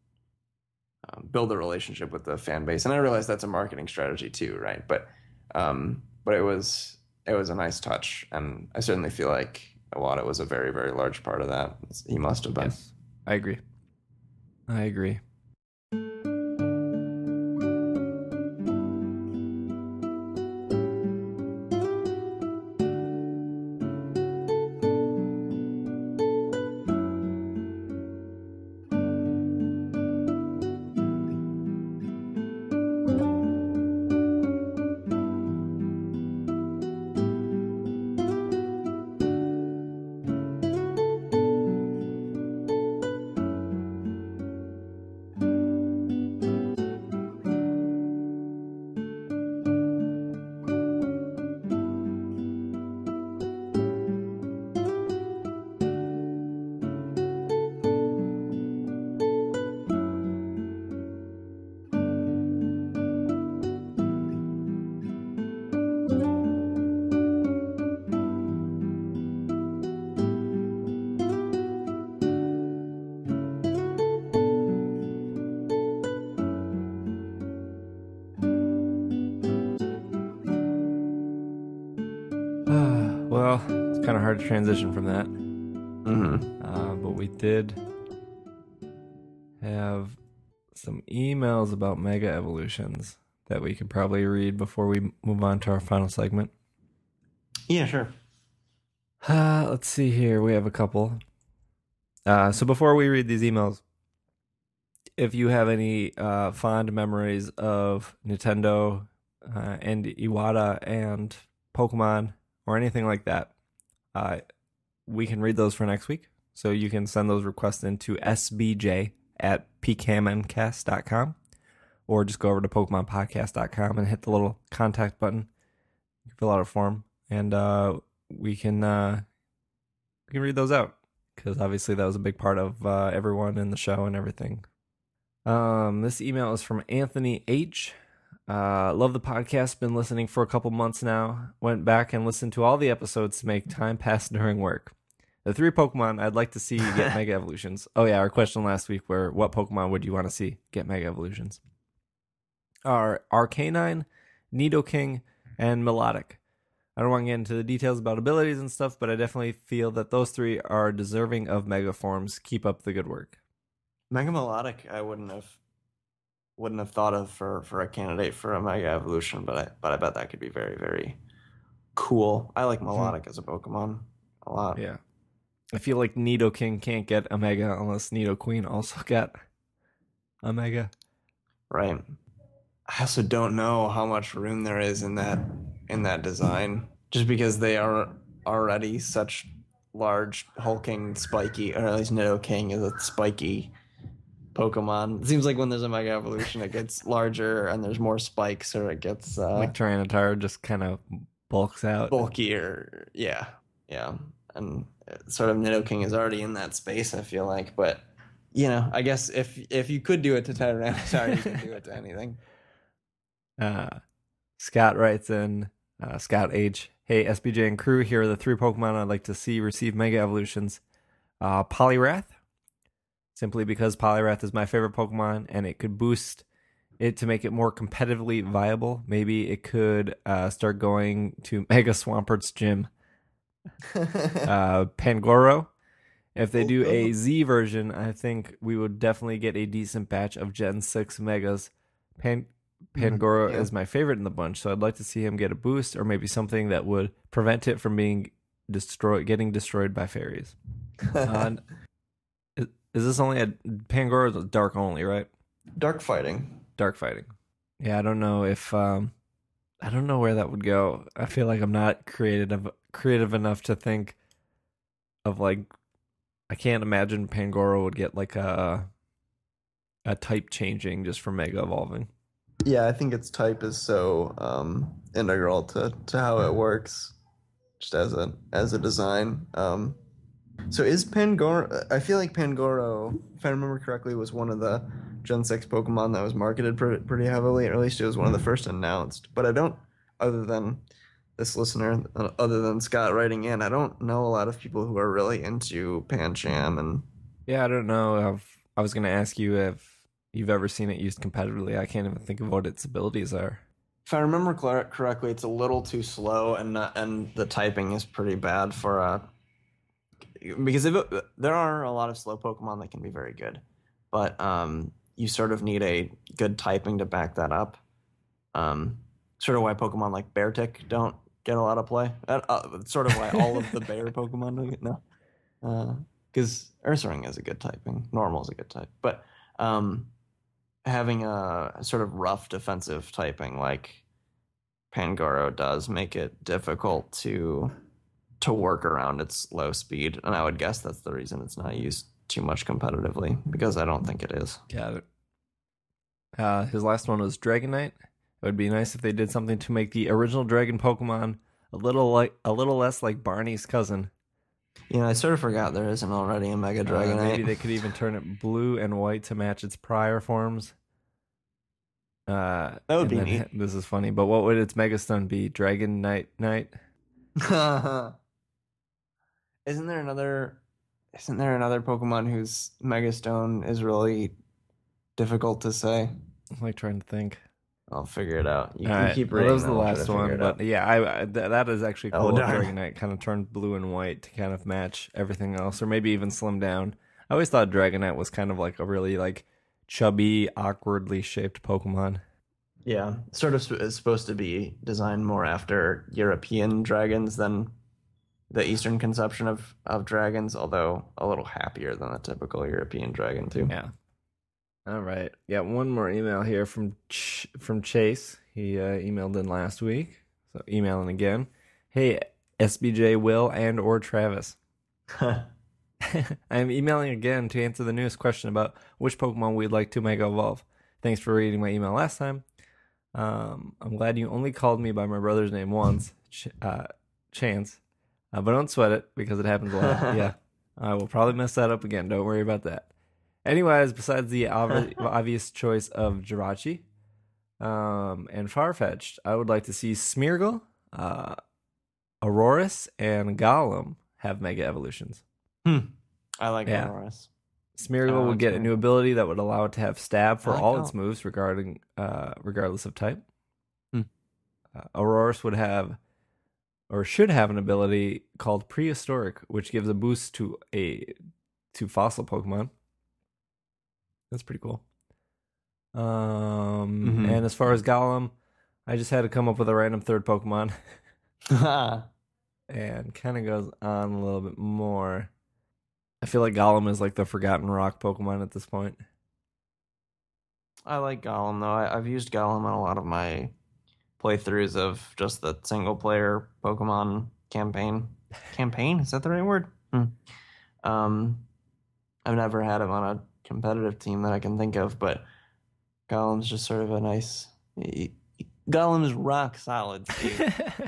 um, build a relationship with the fan base, and I realize that's a marketing strategy too, right? But um, but it was it was a nice touch, and I certainly feel like Iwata was a very, very large part of that. He must have been. Yes, I agree. I agree. Well, it's kind of hard to transition from that. Mm-hmm. Uh, but we did have some emails about Mega Evolutions that we could probably read before we move on to our final segment. Yeah, sure. Uh, let's see here. We have a couple. Uh, so before we read these emails, if you have any uh, fond memories of Nintendo uh, and Iwata and Pokemon or anything like that, uh, we can read those for next week. So you can send those requests into S B J at p k m n cast dot com or just go over to pokemon podcast dot com and hit the little contact button. You can fill out a form and uh, we can uh, we can read those out because obviously that was a big part of uh, everyone in the show and everything. Um, this email is from Anthony H. Uh, love the podcast. Been listening for a couple months now. Went back and listened to all the episodes to make time pass during work. The three Pokemon I'd like to see get Mega Evolutions. Oh yeah, our question last week were what Pokemon would you want to see get Mega Evolutions? Are Arcanine, Nidoking, and Melodic. I don't want to get into the details about abilities and stuff, but I definitely feel that those three are deserving of Mega Forms. Keep up the good work. Mega Melodic, I wouldn't have wouldn't have thought of for, for a candidate for a Mega Evolution, but I but I bet that could be very, very cool. I like Melodic mm-hmm. as a Pokemon a lot. Yeah. I feel like Nidoking can't get a Mega unless Nidoqueen also got a Mega. right. I also don't know how much room there is in that in that design, just because they are already such large, hulking, spiky, or at least Nidoking is a spiky Pokemon. It seems like when there's a Mega Evolution, it gets larger and there's more spikes, or it gets uh, Like Tyranitar just kind of bulks out. bulkier. Yeah, yeah, and sort of Nidoking is already in that space, I feel like. But you know, I guess if if you could do it to Tyranitar, you can do it to anything. Uh, Scott writes in, uh, Scott H. Hey, S B J and crew, here are the three Pokemon I'd like to see receive Mega Evolutions. Uh, Poliwrath, simply because Poliwrath is my favorite Pokemon and it could boost it to make it more competitively viable. Maybe it could uh, start going to Mega Swampert's gym. uh, Pangoro. If they do a Z version, I think we would definitely get a decent batch of Gen six Megas. Pan- Pangoro yeah. is my favorite in the bunch, so I'd like to see him get a boost or maybe something that would prevent it from being destroyed, getting destroyed by fairies. uh, is, is this only a Pangoro is dark only, right? Dark fighting. Dark fighting. Yeah, I don't know if um, I don't know where that would go. I feel like I'm not creative creative enough to think of like I can't imagine Pangoro would get like a a type changing just from Mega Evolving. Yeah, I think its type is so um, integral to, to how it works, just as a as a design. Um, so is Pangoro? I feel like Pangoro, if I remember correctly, was one of the Gen six Pokemon that was marketed pretty, pretty heavily, or at least it was one of the first announced. But I don't, other than this listener, uh, other than Scott writing in, I don't know a lot of people who are really into Pancham and. Yeah, I don't know if I was gonna ask you if you've ever seen it used competitively. I can't even think of what its abilities are. If I remember cor- correctly, it's a little too slow, and not, and the typing is pretty bad for a. Because if it, there are a lot of slow Pokemon that can be very good, but um, you sort of need a good typing to back that up. Um, sort of why Pokemon like Beartic don't get a lot of play. Uh, uh, sort of why all of the bear Pokemon don't get no. Because uh, Ursaring is a good typing, Normal is a good type, but um, having a sort of rough defensive typing like Pangoro does make it difficult to to work around its low speed, and I would guess that's the reason it's not used too much competitively, because I don't think it is. Got it. Uh, his last one was Dragonite. It would be nice if they did something to make the original Dragon Pokemon a little like a little less like Barney's cousin. You know, I sort of forgot there isn't already a Mega Dragonite. Uh, maybe they could even turn it blue and white to match its prior forms. Uh, that would be then, neat. This is funny, but what would its Megastone be? Dragon Knight Knight? Isn't there another? Isn't there another Pokemon whose Megastone is really difficult to say? I'm like trying to think. I'll figure it out. You All can right. keep Well, reading. that was the I'll try last to figure one, it but out. yeah, I, I th- that is actually Oh, cool. if darn. Dragonite kind of turned blue and white to kind of match everything else, or maybe even slim down. I always thought Dragonite was kind of like a really like chubby, awkwardly shaped Pokemon. Yeah, sort of sp- is supposed to be designed more after European dragons than the Eastern conception of, of dragons, although a little happier than a typical European dragon too. Yeah. All right. Got one more email here from Ch- from Chase. He uh, emailed in last week, so emailing again. Hey, S B J, Will, and or Travis. I am emailing again to answer the newest question about which Pokemon we'd like to Mega Evolve. Thanks for reading my email last time. Um, I'm glad you only called me by my brother's name once, Ch- uh, Chance. Uh, but don't sweat it, because it happens a lot. Yeah, I will probably mess that up again. Don't worry about that. Anyways, besides the ob- obvious choice of Jirachi um, and Farfetch'd, I would like to see Smeargle, uh, Aurorus, and Golem have Mega Evolutions. Hmm. I like Yeah. Aurorus. Smeargle I would like get a new Smeargle. ability that would allow it to have Stab for I like all Golem. its moves, regarding uh, regardless of type. Hmm. Uh, Aurorus would have, or should have, an ability called Prehistoric, which gives a boost to a to fossil Pokemon. That's pretty cool. Um, Mhm. and as far as Golem, I just had to come up with a random third Pokemon, and kind of goes on a little bit more. I feel like Golem is like the forgotten rock Pokemon at this point. I like Gollum though. I, I've used Gollum on a lot of my playthroughs of just the single player Pokemon campaign. Campaign? Is that the right word? Hmm. Um, I've never had him on a competitive team that I can think of, but Gollum's just sort of a nice. He, he- Gollum's rock solid, Steve.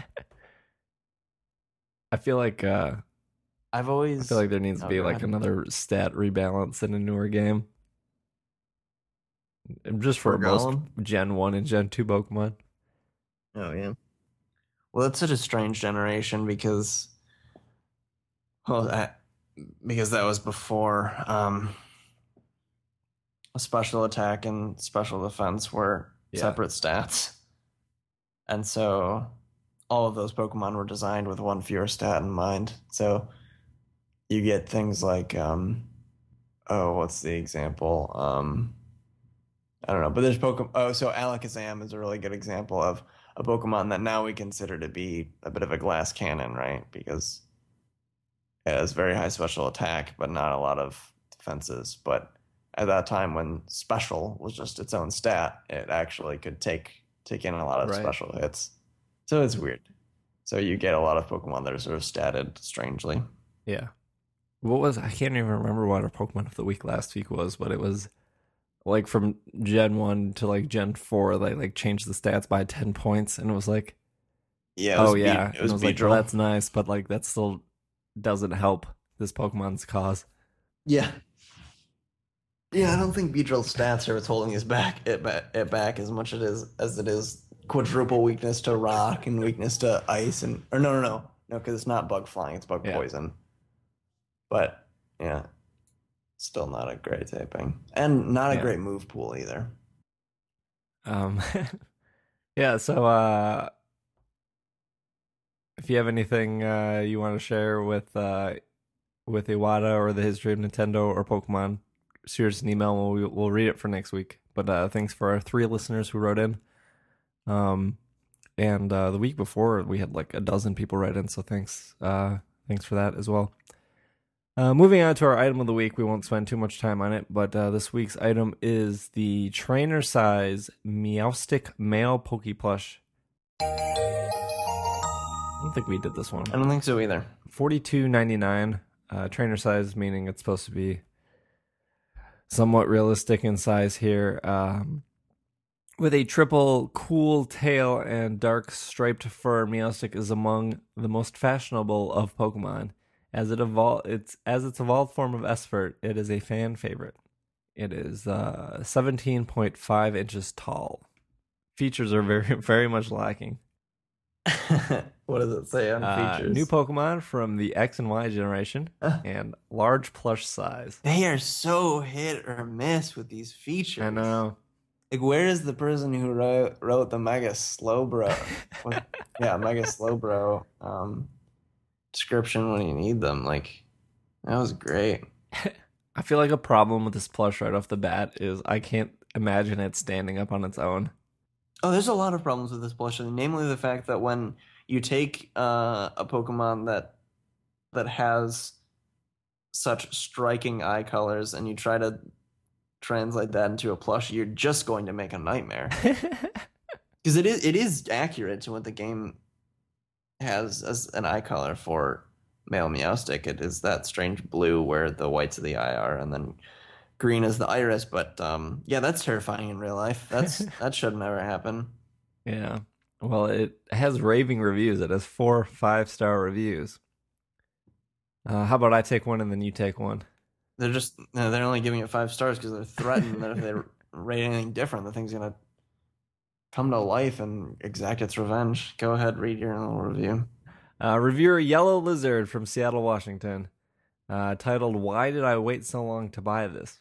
I feel like uh, I've I feel always. like there needs to Oh, be go like ahead. another stat rebalance in a newer game, just for For most Gollum? Gen One and Gen Two Pokemon. Oh, yeah. Well, it's such a strange generation because, well, that, because that was before um, special attack and special defense were Yeah, separate stats. And so all of those Pokemon were designed with one fewer stat in mind. So you get things like, um, oh, what's the example? Um, I don't know, but there's Pokemon. Oh, so Alakazam is a really good example of a Pokemon that now we consider to be a bit of a glass cannon, right? Because it has very high special attack, but not a lot of defenses. But at that time, when special was just its own stat, it actually could take take in a lot of right. special hits. So it's weird. So you get a lot of Pokemon that are sort of statted strangely. Yeah. What was I can't even remember what our Pokemon of the week last week was, but it was like from Gen One to like Gen Four, they like changed the stats by ten points, and it was like, Yeah, it oh was Be yeah, it and I was was like, well, Beedrill. that's nice, but like that still doesn't help this Pokemon's cause. Yeah, yeah. I don't think Beedrill's stats are what's holding his back it, ba- it back as much it is as it is quadruple weakness to rock and weakness to ice and or no no no no because it's not bug flying, it's bug Yeah. poison. But yeah, still not a great typing and not a Yeah. great move pool either. Um. Yeah. So, uh, if you have anything uh you want to share with uh with Iwata or the history of Nintendo or Pokemon, shoot us an email and we'll, we'll read it for next week. But uh, thanks for our three listeners who wrote in. Um, and uh, the week before we had like a dozen people write in, so thanks, uh, thanks for that as well. Uh, moving on to our item of the week, we won't spend too much time on it, but uh, this week's item is the trainer size Meowstic male Poke Plush. I don't think we did this one. I don't think so either. forty-two ninety-nine. Uh, trainer size meaning it's supposed to be somewhat realistic in size here. Um, with a triple cool tail and dark striped fur, Meowstic is among the most fashionable of Pokemon. As it evol- it's as its evolved form of Esfert, it is a fan favorite. It is uh, seventeen point five inches tall. Features are very very much lacking. What does it say on Uh, new features? Pokemon from the X and Y generation and large plush size. They are so hit or miss with these I features. know. Like, where is the person who wrote wrote the Mega Slowbro? What- Yeah, Mega Slowbro um, description when you need them. Like, that was great. I feel like a problem with this plush right off the bat is I can't imagine it standing up on its own. Oh, there's a lot of problems with this plushie, namely the fact that when you take uh, a Pokemon that that has such striking eye colors and you try to translate that into a plushie, you're just going to make a nightmare. Because it is it is accurate to what the game has as an eye color for male Meowstic. It is that strange blue where the whites of the eye are, and then green is the iris. But um, yeah, that's terrifying in real life. That's that should never happen. Yeah. Well, it has raving reviews. It has four five star reviews. Uh, how about I take one and then you take one? They're just no, they're only giving it five stars because they're threatened that if they rate anything different, the thing's gonna come to life and exact its revenge. Go ahead, read your little review. Uh, reviewer Yellow Lizard from Seattle, Washington, uh, titled "Why Did I Wait So Long to Buy This?"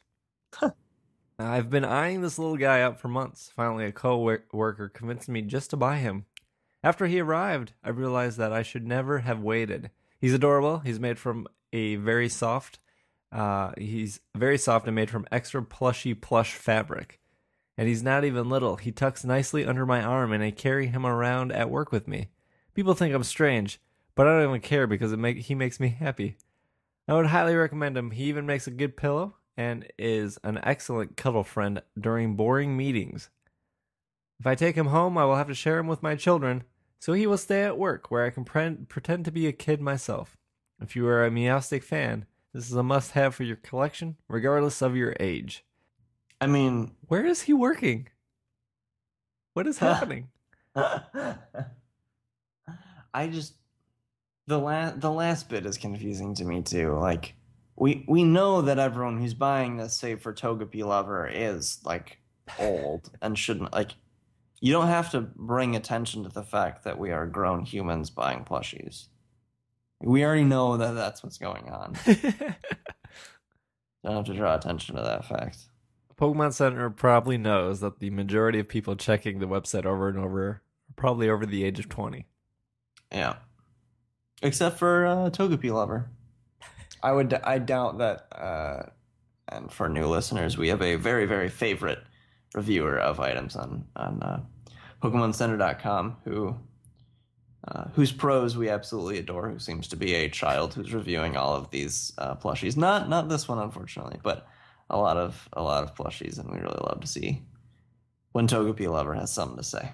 I've been eyeing this little guy up for months. Finally, a co-worker convinced me just to buy him. After he arrived, I realized that I should never have waited. He's adorable. He's made from a very soft, uh, he's very soft and made from extra plushy plush fabric. And he's not even little. He tucks nicely under my arm, and I carry him around at work with me. People think I'm strange, but I don't even care because it make he makes me happy. I would highly recommend him. He even makes a good pillow, and is an excellent cuddle friend during boring meetings. If I take him home, I will have to share him with my children, so he will stay at work, where I can pre- pretend to be a kid myself. If you are a Meowstic fan, this is a must-have for your collection, regardless of your age. I mean, where is he working? What is happening? I just the last the last bit is confusing to me too. Like we we know that everyone who's buying this, save for Togepi Lover, is like old and shouldn't like. You don't have to bring attention to the fact that we are grown humans buying plushies. We already know that that's what's going on. Don't have to draw attention to that fact. Pokemon Center probably knows that the majority of people checking the website over and over are probably over the age of twenty. Yeah. Except for uh, Togepi Lover. I would I doubt that uh, and for new listeners, we have a very, very favorite reviewer of items on, on uh, Pokemon Center dot com who uh, whose prose we absolutely adore, who seems to be a child who's reviewing all of these uh, plushies. Not not this one, unfortunately, but a lot of a lot of plushies, and we really love to see when Togepi Lover has something to say.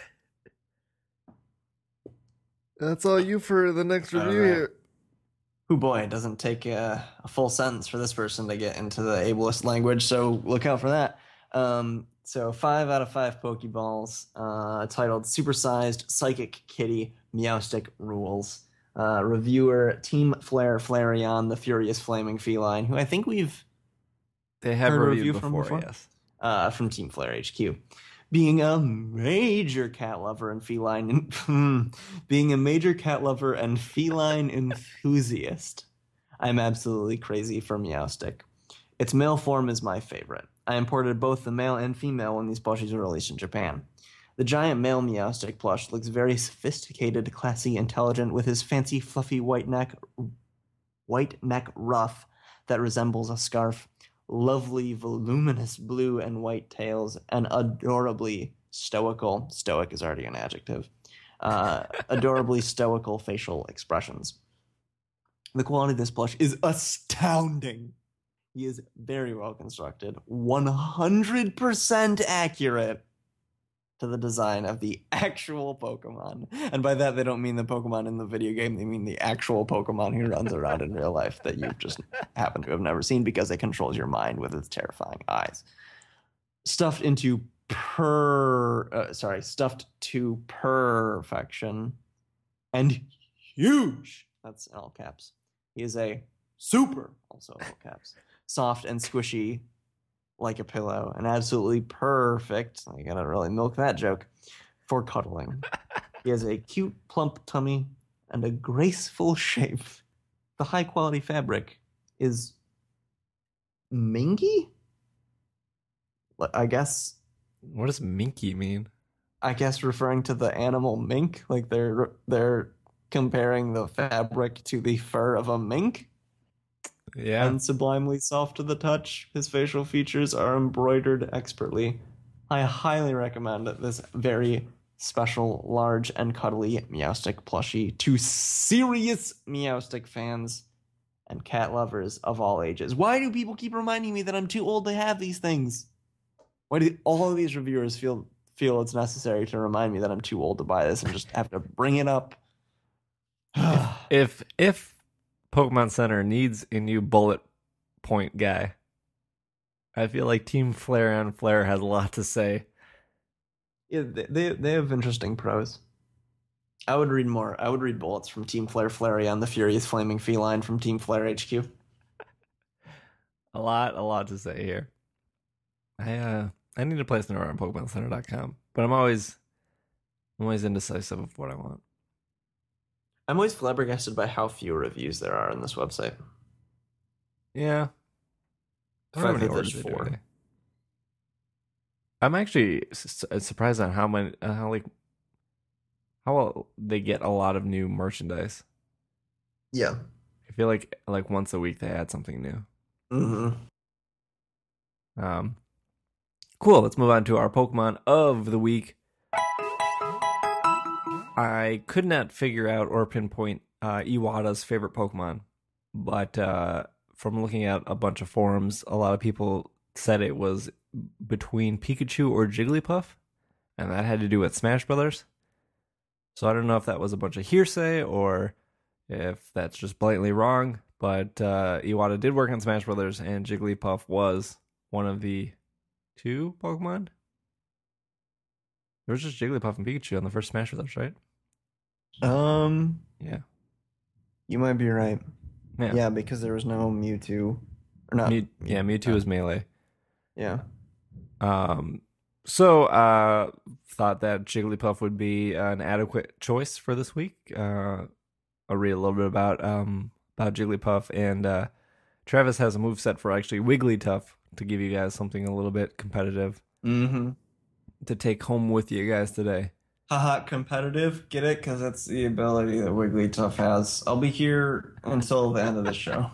That's all you for the next review right. here. Oh boy, it doesn't take a, a full sentence for this person to get into the ableist language, so look out for that. Um, so five out of five Pokeballs, uh, titled Supersized Psychic Kitty Meowstic Rules. Uh, reviewer Team Flare Flareon, the Furious Flaming Feline, who I think we've They have heard a reviewed review from before, before? yes. Uh, from Team Flare H Q. Being a major cat lover and feline, being a major cat lover and feline enthusiast, I'm absolutely crazy for Meowstic. Its male form is my favorite. I imported both the male and female when these plushies were released in Japan. The giant male Meowstic plush looks very sophisticated, classy, intelligent, with his fancy, fluffy white neck, white neck ruff that resembles a scarf, lovely, voluminous blue and white tails, and adorably stoical, stoic is already an adjective, uh, adorably stoical facial expressions. The quality of this plush is astounding. He is very well constructed, one hundred percent accurate to the design of the actual Pokemon. And by that, they don't mean the Pokemon in the video game. They mean the actual Pokemon who runs around in real life that you just happen to have never seen because it controls your mind with its terrifying eyes. Stuffed into per... Uh, sorry, stuffed to perfection. And huge. That's in all caps. He is a super, also in all caps. Soft and squishy like a pillow, and absolutely perfect. I gotta really milk that joke for cuddling. He has a cute, plump tummy and a graceful shape. The high quality fabric is minky? I guess. What does minky mean? I guess referring to the animal mink, like they're they're comparing the fabric to the fur of a mink. Yeah. And sublimely soft to the touch. His facial features are embroidered expertly. I highly recommend this very special, large, and cuddly Meowstic plushie to serious Meowstic fans and cat lovers of all ages. Why do people keep reminding me that I'm too old to have these things? Why do all of these reviewers feel feel it's necessary to remind me that I'm too old to buy this and just have to bring it up? if, if if Pokemon Center needs a new bullet point guy, I feel like Team Flare on Flare has a lot to say. Yeah, they they have interesting pros. I would read more. I would read bullets from Team Flare Flareon, the Furious Flaming Feline from Team Flare H Q. A lot, a lot to say here. I uh, I need to place an order on Pokemon Center dot com, but I'm always, I'm always indecisive of what I want. I'm always flabbergasted by how few reviews there are on this website. Yeah, I don't know how many orders they do four. a day. I'm actually su- surprised on how many, uh, how like, how well they get a lot of new merchandise. Yeah. I feel like like once a week they add something new. Mm-hmm. Um, cool. Let's move on to our Pokemon of the week. I could not figure out or pinpoint uh, Iwata's favorite Pokemon, but uh, from looking at a bunch of forums, a lot of people said it was between Pikachu or Jigglypuff, and that had to do with Smash Brothers. So I don't know if that was a bunch of hearsay or if that's just blatantly wrong, but uh, Iwata did work on Smash Brothers, and Jigglypuff was one of the two Pokemon. There was just Jigglypuff and Pikachu on the first Smash Brothers, right? Um, Yeah. you might be right. Yeah, Yeah, because there was no Mewtwo. Or not. Mew- yeah, Mewtwo is Melee. Yeah. Um, so uh, thought that Jigglypuff would be an adequate choice for this week. Uh, I'll read a little bit about um about Jigglypuff, and uh, Travis has a move set for actually Wigglytuff to give you guys something a little bit competitive Mm-hmm. to take home with you guys today. Haha, competitive. Get it? Because that's the ability that Wigglytuff has. I'll be here until the end of the show.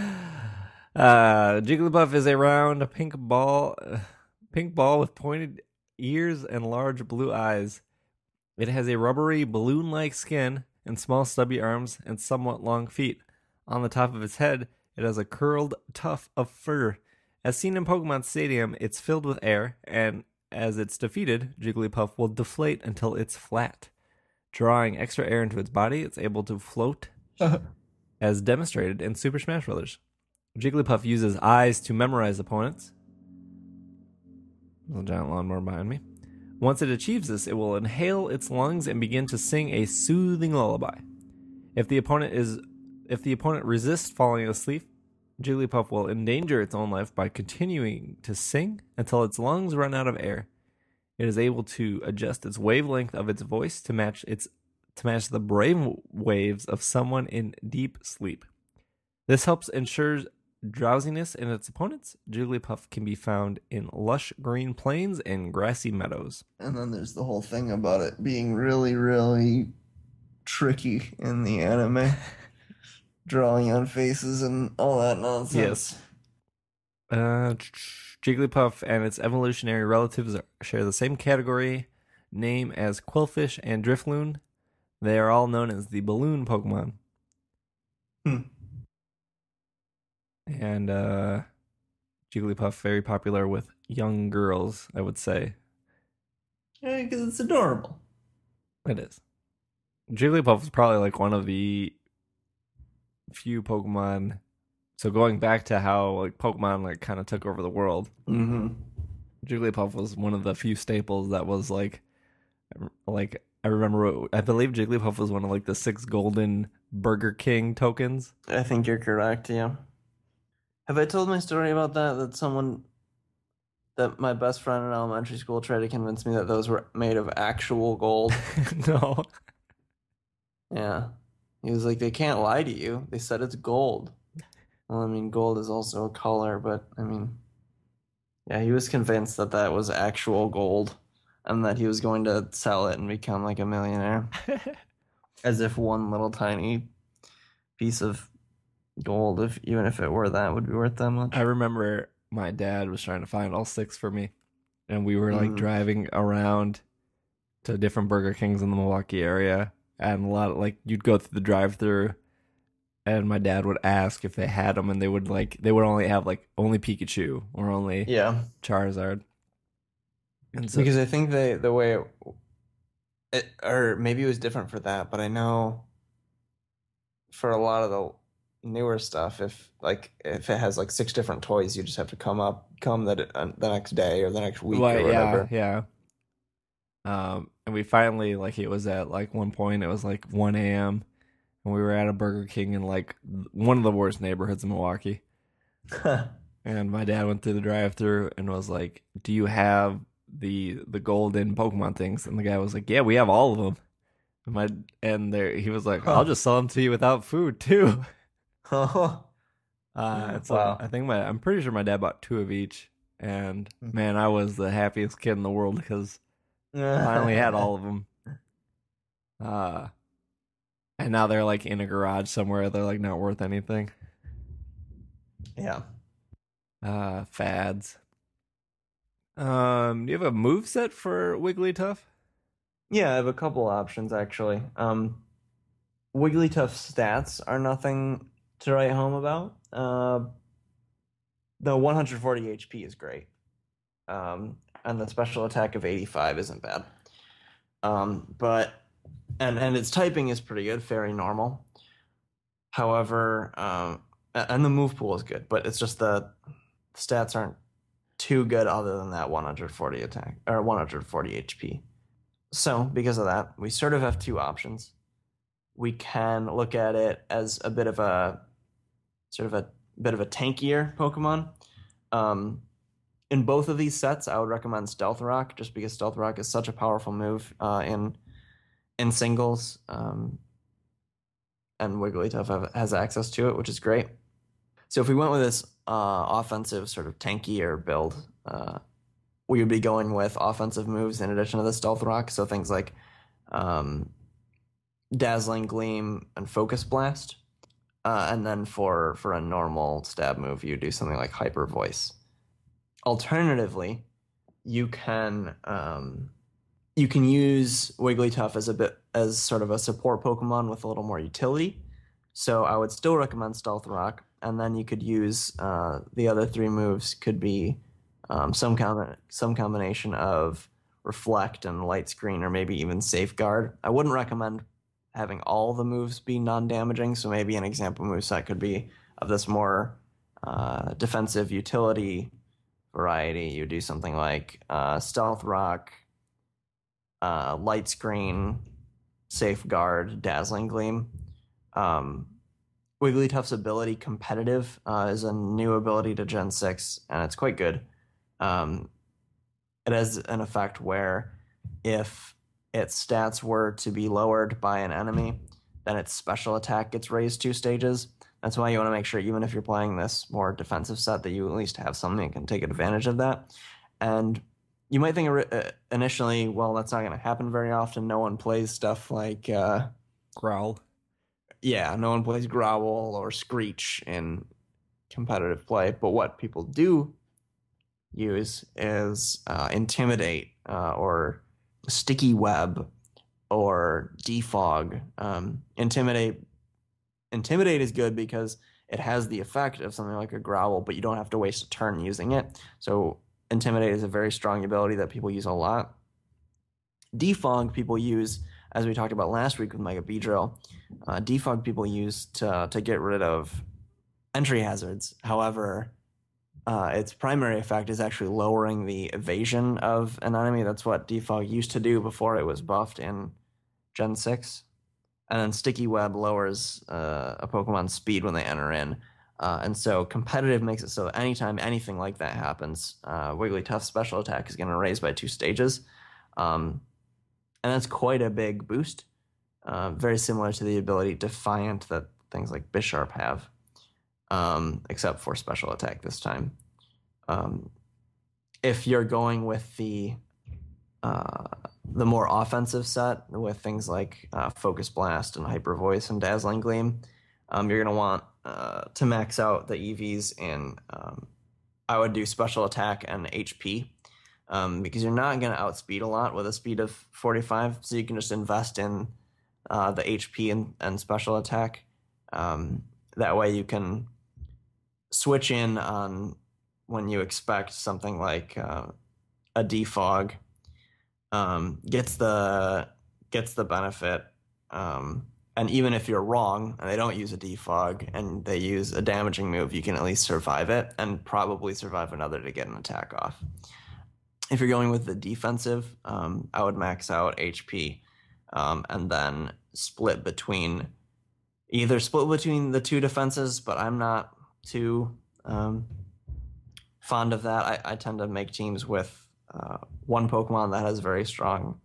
Uh, Jigglypuff is a round pink ball, uh, pink ball with pointed ears and large blue eyes. It has a rubbery balloon-like skin and small stubby arms and somewhat long feet. On the top of its head, it has a curled tuft of fur. As seen in Pokemon Stadium, it's filled with air, and as it's defeated, Jigglypuff will deflate until it's flat. Drawing extra air into its body, it's able to float, as demonstrated in Super Smash Bros. Jigglypuff uses eyes to memorize opponents. There's a giant lawnmower behind me. Once it achieves this, it will inhale its lungs and begin to sing a soothing lullaby. If the opponent is, if the opponent resists falling asleep, Jigglypuff will endanger its own life by continuing to sing until its lungs run out of air. It is able to adjust its wavelength of its voice to match its to match the brain waves of someone in deep sleep. This helps ensure drowsiness in its opponents. Jigglypuff can be found in lush green plains and grassy meadows. And then there's the whole thing about it being really, really tricky in the anime. Drawing on faces and all that nonsense. Yes. Uh, Jigglypuff and its evolutionary relatives share the same category name as Qwilfish and Drifloon. They are all known as the balloon Pokemon. Hmm. And uh, Jigglypuff very popular with young girls, I would say. Yeah, because it's adorable. It is. Jigglypuff is probably like one of the few Pokemon. So going back to how like Pokemon like kind of took over the world, Mm-hmm. Jigglypuff was one of the few staples that was like, like I remember, I believe Jigglypuff was one of like the six golden Burger King tokens. I think you're correct, yeah. Have I told my story about that? That someone, that my best friend in elementary school tried to convince me that those were made of actual gold. No. Yeah. He was like, they can't lie to you. They said it's gold. Well, I mean, gold is also a color, but I mean, yeah, he was convinced that that was actual gold and that he was going to sell it and become like a millionaire. As if one little tiny piece of gold, if even if it were that, would be worth that much. I remember my dad was trying to find all six for me, and we were like Mhm. driving around to different Burger Kings in the Milwaukee area, and a lot of like you'd go through the drive-through, and my dad would ask if they had them, and they would like they would only have like only Pikachu or only Yeah, Charizard. And so, because I think they the way it, it or maybe it was different for that, but I know for a lot of the newer stuff, if like if it has like six different toys, you just have to come up come the uh, the next day or the next week well, or whatever. yeah, yeah. Um, and we finally like it was at like one point it was like one a m and we were at a Burger King in like one of the worst neighborhoods in Milwaukee. And my dad went through the drive-through and was like, "Do you have the the golden Pokemon things?" And the guy was like, "Yeah, we have all of them." And my and there he was like, "I'll just sell them to you without food too." Oh, Uh, Yeah, so wow. I think my I'm pretty sure my dad bought two of each, and Mhm. man, I was the happiest kid in the world because I finally had all of them. Uh, and now they're like in a garage somewhere. They're like not worth anything. Yeah. Uh, fads. Um, do you have a move set for Wigglytuff? Yeah, I have a couple options actually. Um, Wigglytuff's stats are nothing to write home about. Uh, The one hundred forty H P is great. Um, and the special attack of eighty-five isn't bad. Um, but and and its typing is pretty good, fairy normal. However, um, and the move pool is good, but it's just the stats aren't too good other than that one hundred forty attack or one hundred forty H P. So because of that, we sort of have two options. We can look at it as a bit of a sort of a bit of a tankier Pokemon. Um, in both of these sets, I would recommend Stealth Rock just because Stealth Rock is such a powerful move uh, in in singles, um, and Wigglytuff have, has access to it, which is great. So if we went with this uh, offensive sort of tankier build, uh, we would be going with offensive moves in addition to the Stealth Rock. So things like um, Dazzling Gleam and Focus Blast. Uh, and then for, for a normal stab move, you do something like Hyper Voice. Alternatively, you can um, you can use Wigglytuff as a bit as sort of a support Pokemon with a little more utility. So I would still recommend Stealth Rock, and then you could use uh, the other three moves could be um, some com- some combination of Reflect and Light Screen, or maybe even Safeguard. I wouldn't recommend having all the moves be non-damaging, so maybe an example moveset could be of this more uh, defensive utility variety. You do something like uh, Stealth Rock, uh, Light Screen, Safeguard, Dazzling Gleam. Um, Wigglytuff's ability, Competitive, uh, is a new ability to Gen six, and it's quite good. Um, it has an effect where if its stats were to be lowered by an enemy, then its special attack gets raised two stages. That's why you want to make sure, even if you're playing this more defensive set, that you at least have something that can take advantage of that. And you might think initially, well, that's not going to happen very often. No one plays stuff like uh, Growl. Yeah, no one plays Growl or Screech in competitive play. But what people do use is uh, Intimidate uh, or Sticky Web or Defog. Um, Intimidate Intimidate is good because it has the effect of something like a Growl, but you don't have to waste a turn using it. So Intimidate is a very strong ability that people use a lot. Defog people use, as we talked about last week with Mega Beedrill, uh, defog people use to to get rid of entry hazards. However, uh, its primary effect is actually lowering the evasion of an enemy. That's what defog used to do before it was buffed in Gen six. And then Sticky Web lowers uh, a Pokemon's speed when they enter in. Uh, and so competitive makes it so that anytime anything like that happens, uh, Wigglytuff's special attack is going to raise by two stages. Um, and that's quite a big boost. Uh, very similar to the ability Defiant that things like Bisharp have, um, except for special attack this time. Um, if you're going with the uh, the more offensive set with things like uh, Focus Blast and Hyper Voice and Dazzling Gleam, um, you're going to want uh, to max out the E Vs in, um, I would do special attack and H P, um, because you're not going to outspeed a lot with a speed of forty-five, so you can just invest in uh, the H P and, and special attack. Um, that way you can switch in on when you expect something like uh, a defog um, gets the gets the benefit, um, and even if you're wrong and they don't use a defog and they use a damaging move, you can at least survive it and probably survive another to get an attack off. If you're going with the defensive, um, I would max out H P, um, and then split between either split between the two defenses, but I'm not too um, fond of that. I, I tend to make teams with uh, one Pokemon that has very strong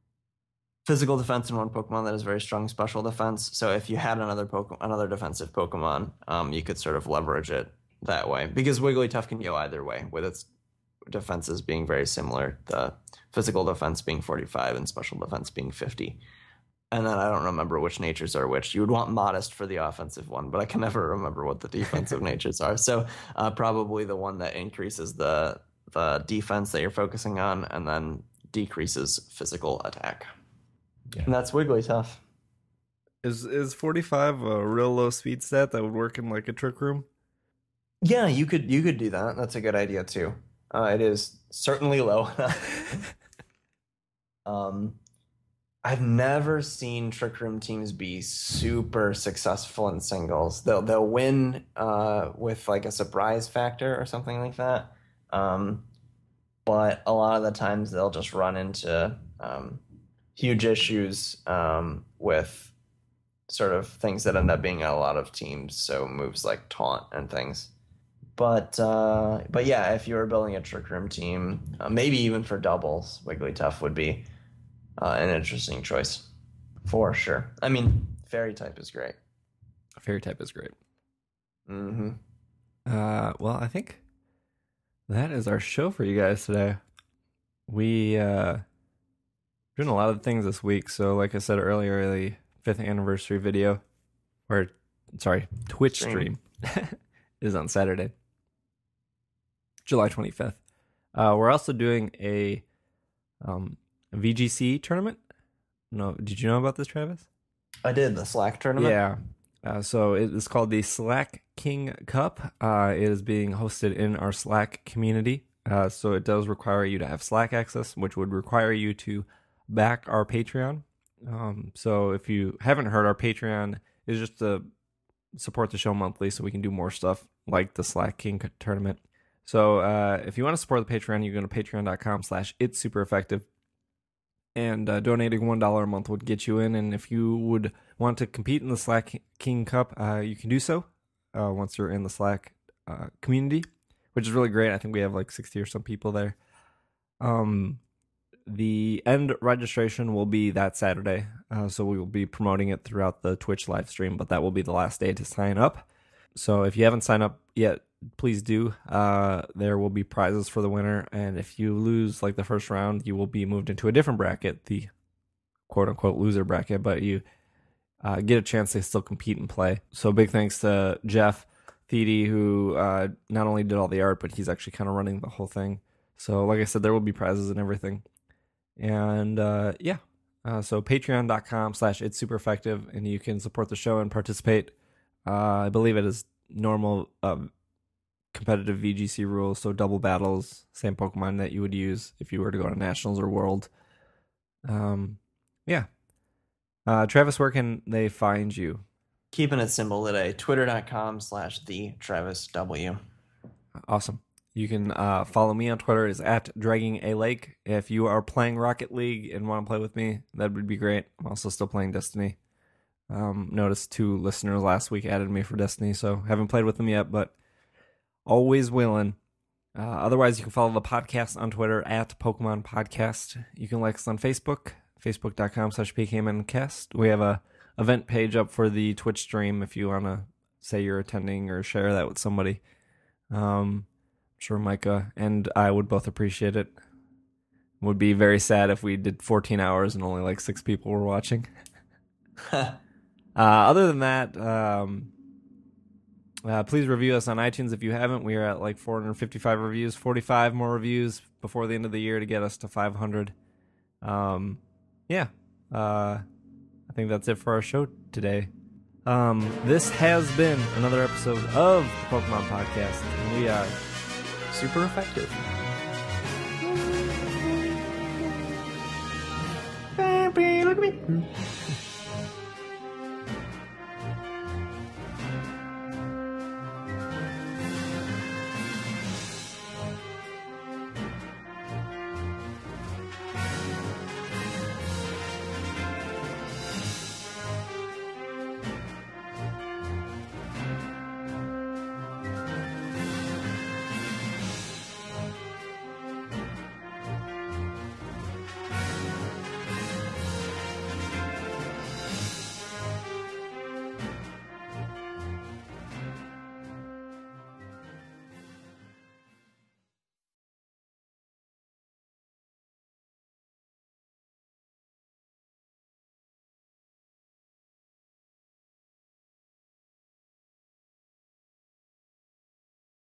physical defense and one Pokemon that has very strong special defense. So if you had another Pokemon, another defensive Pokemon, um, you could sort of leverage it that way, because Wigglytuff can go either way with its defenses being very similar, the physical defense being forty-five and special defense being fifty. And then I don't remember which natures are which. You would want Modest for the offensive one, but I can never remember what the defensive natures are. So uh, probably the one that increases the the defense that you're focusing on and then decreases physical attack. Yeah. And that's Wigglytuff. Is is forty-five a real low speed stat that would work in like a Trick Room? Yeah, you could you could do that. That's a good idea too. Uh, it is certainly low enough. Um, I've never seen Trick Room teams be super successful in singles. They'll they'll win uh, with like a surprise factor or something like that. Um, but a lot of the times they'll just run into um, huge issues um, with sort of things that end up being a lot of teams. So moves like taunt and things. But uh, but yeah, if you were building a Trick Room team, uh, maybe even for doubles, Wigglytuff would be uh, an interesting choice for sure. I mean, Fairy type is great. Fairy type is great. Mm-hmm. Uh, well, I think that is our show for you guys today. We uh doing a lot of things this week. So, like I said earlier, the fifth anniversary video, or sorry, Twitch stream, stream is on Saturday, July twenty-fifth. Uh, we're also doing a um, V G C tournament. No, did you know about this, Travis? I did the Slack tournament. Yeah. Uh, so it is called the Slack King Cup. Uh, it is being hosted in our Slack community. Uh, so it does require you to have Slack access, which would require you to back our Patreon. Um, so if you haven't heard, our Patreon is just to support the show monthly so we can do more stuff like the Slack King tournament. So uh, if you want to support the Patreon, you go to patreon.com slash it's super effective. And uh, donating one dollar a month would get you in. And if you would want to compete in the Slack King Cup, uh, you can do so uh, once you're in the Slack uh, community, which is really great. I think we have like sixty or some people there. Um, the end registration will be that Saturday. Uh, so we will be promoting it throughout the Twitch live stream, but that will be the last day to sign up. So if you haven't signed up yet, please do. Uh, there will be prizes for the winner, and if you lose like the first round, you will be moved into a different bracket, the quote-unquote loser bracket, but you uh, get a chance to still compete and play. So big thanks to Jeff Thede, who uh, not only did all the art, but he's actually kind of running the whole thing. So like I said, there will be prizes and everything. And uh, yeah, uh, so patreon.com slash it's super effective, and you can support the show and participate. Uh, I believe it is normal um, competitive V G C rules, so double battles, same Pokemon that you would use if you were to go to Nationals or World. Um, yeah. Uh, Travis, where can they find you? Keeping it simple today. Twitter.com slash the Travis W. Awesome. You can uh, follow me on Twitter is at Dragging a Lake. If you are playing Rocket League and want to play with me, that would be great. I'm also still playing Destiny. Um, noticed two listeners last week added me for Destiny, so haven't played with them yet, but always willing. Uh, otherwise, you can follow the podcast on Twitter at Pokemon Podcast. You can like us on Facebook, facebook.com slash PKMNcast. We have a event page up for the Twitch stream if you want to say you're attending or share that with somebody. Um, I'm sure Micah and I would both appreciate it. Would be very sad if we did fourteen hours and only like six people were watching. uh, other than that, um, uh, please review us on iTunes if you haven't. We are at like four hundred fifty-five reviews, forty-five more reviews before the end of the year to get us to five hundred. Um, yeah, uh, I think that's it for our show today. Um, this has been another episode of the Pokemon Podcast, and we are super effective. Look at me.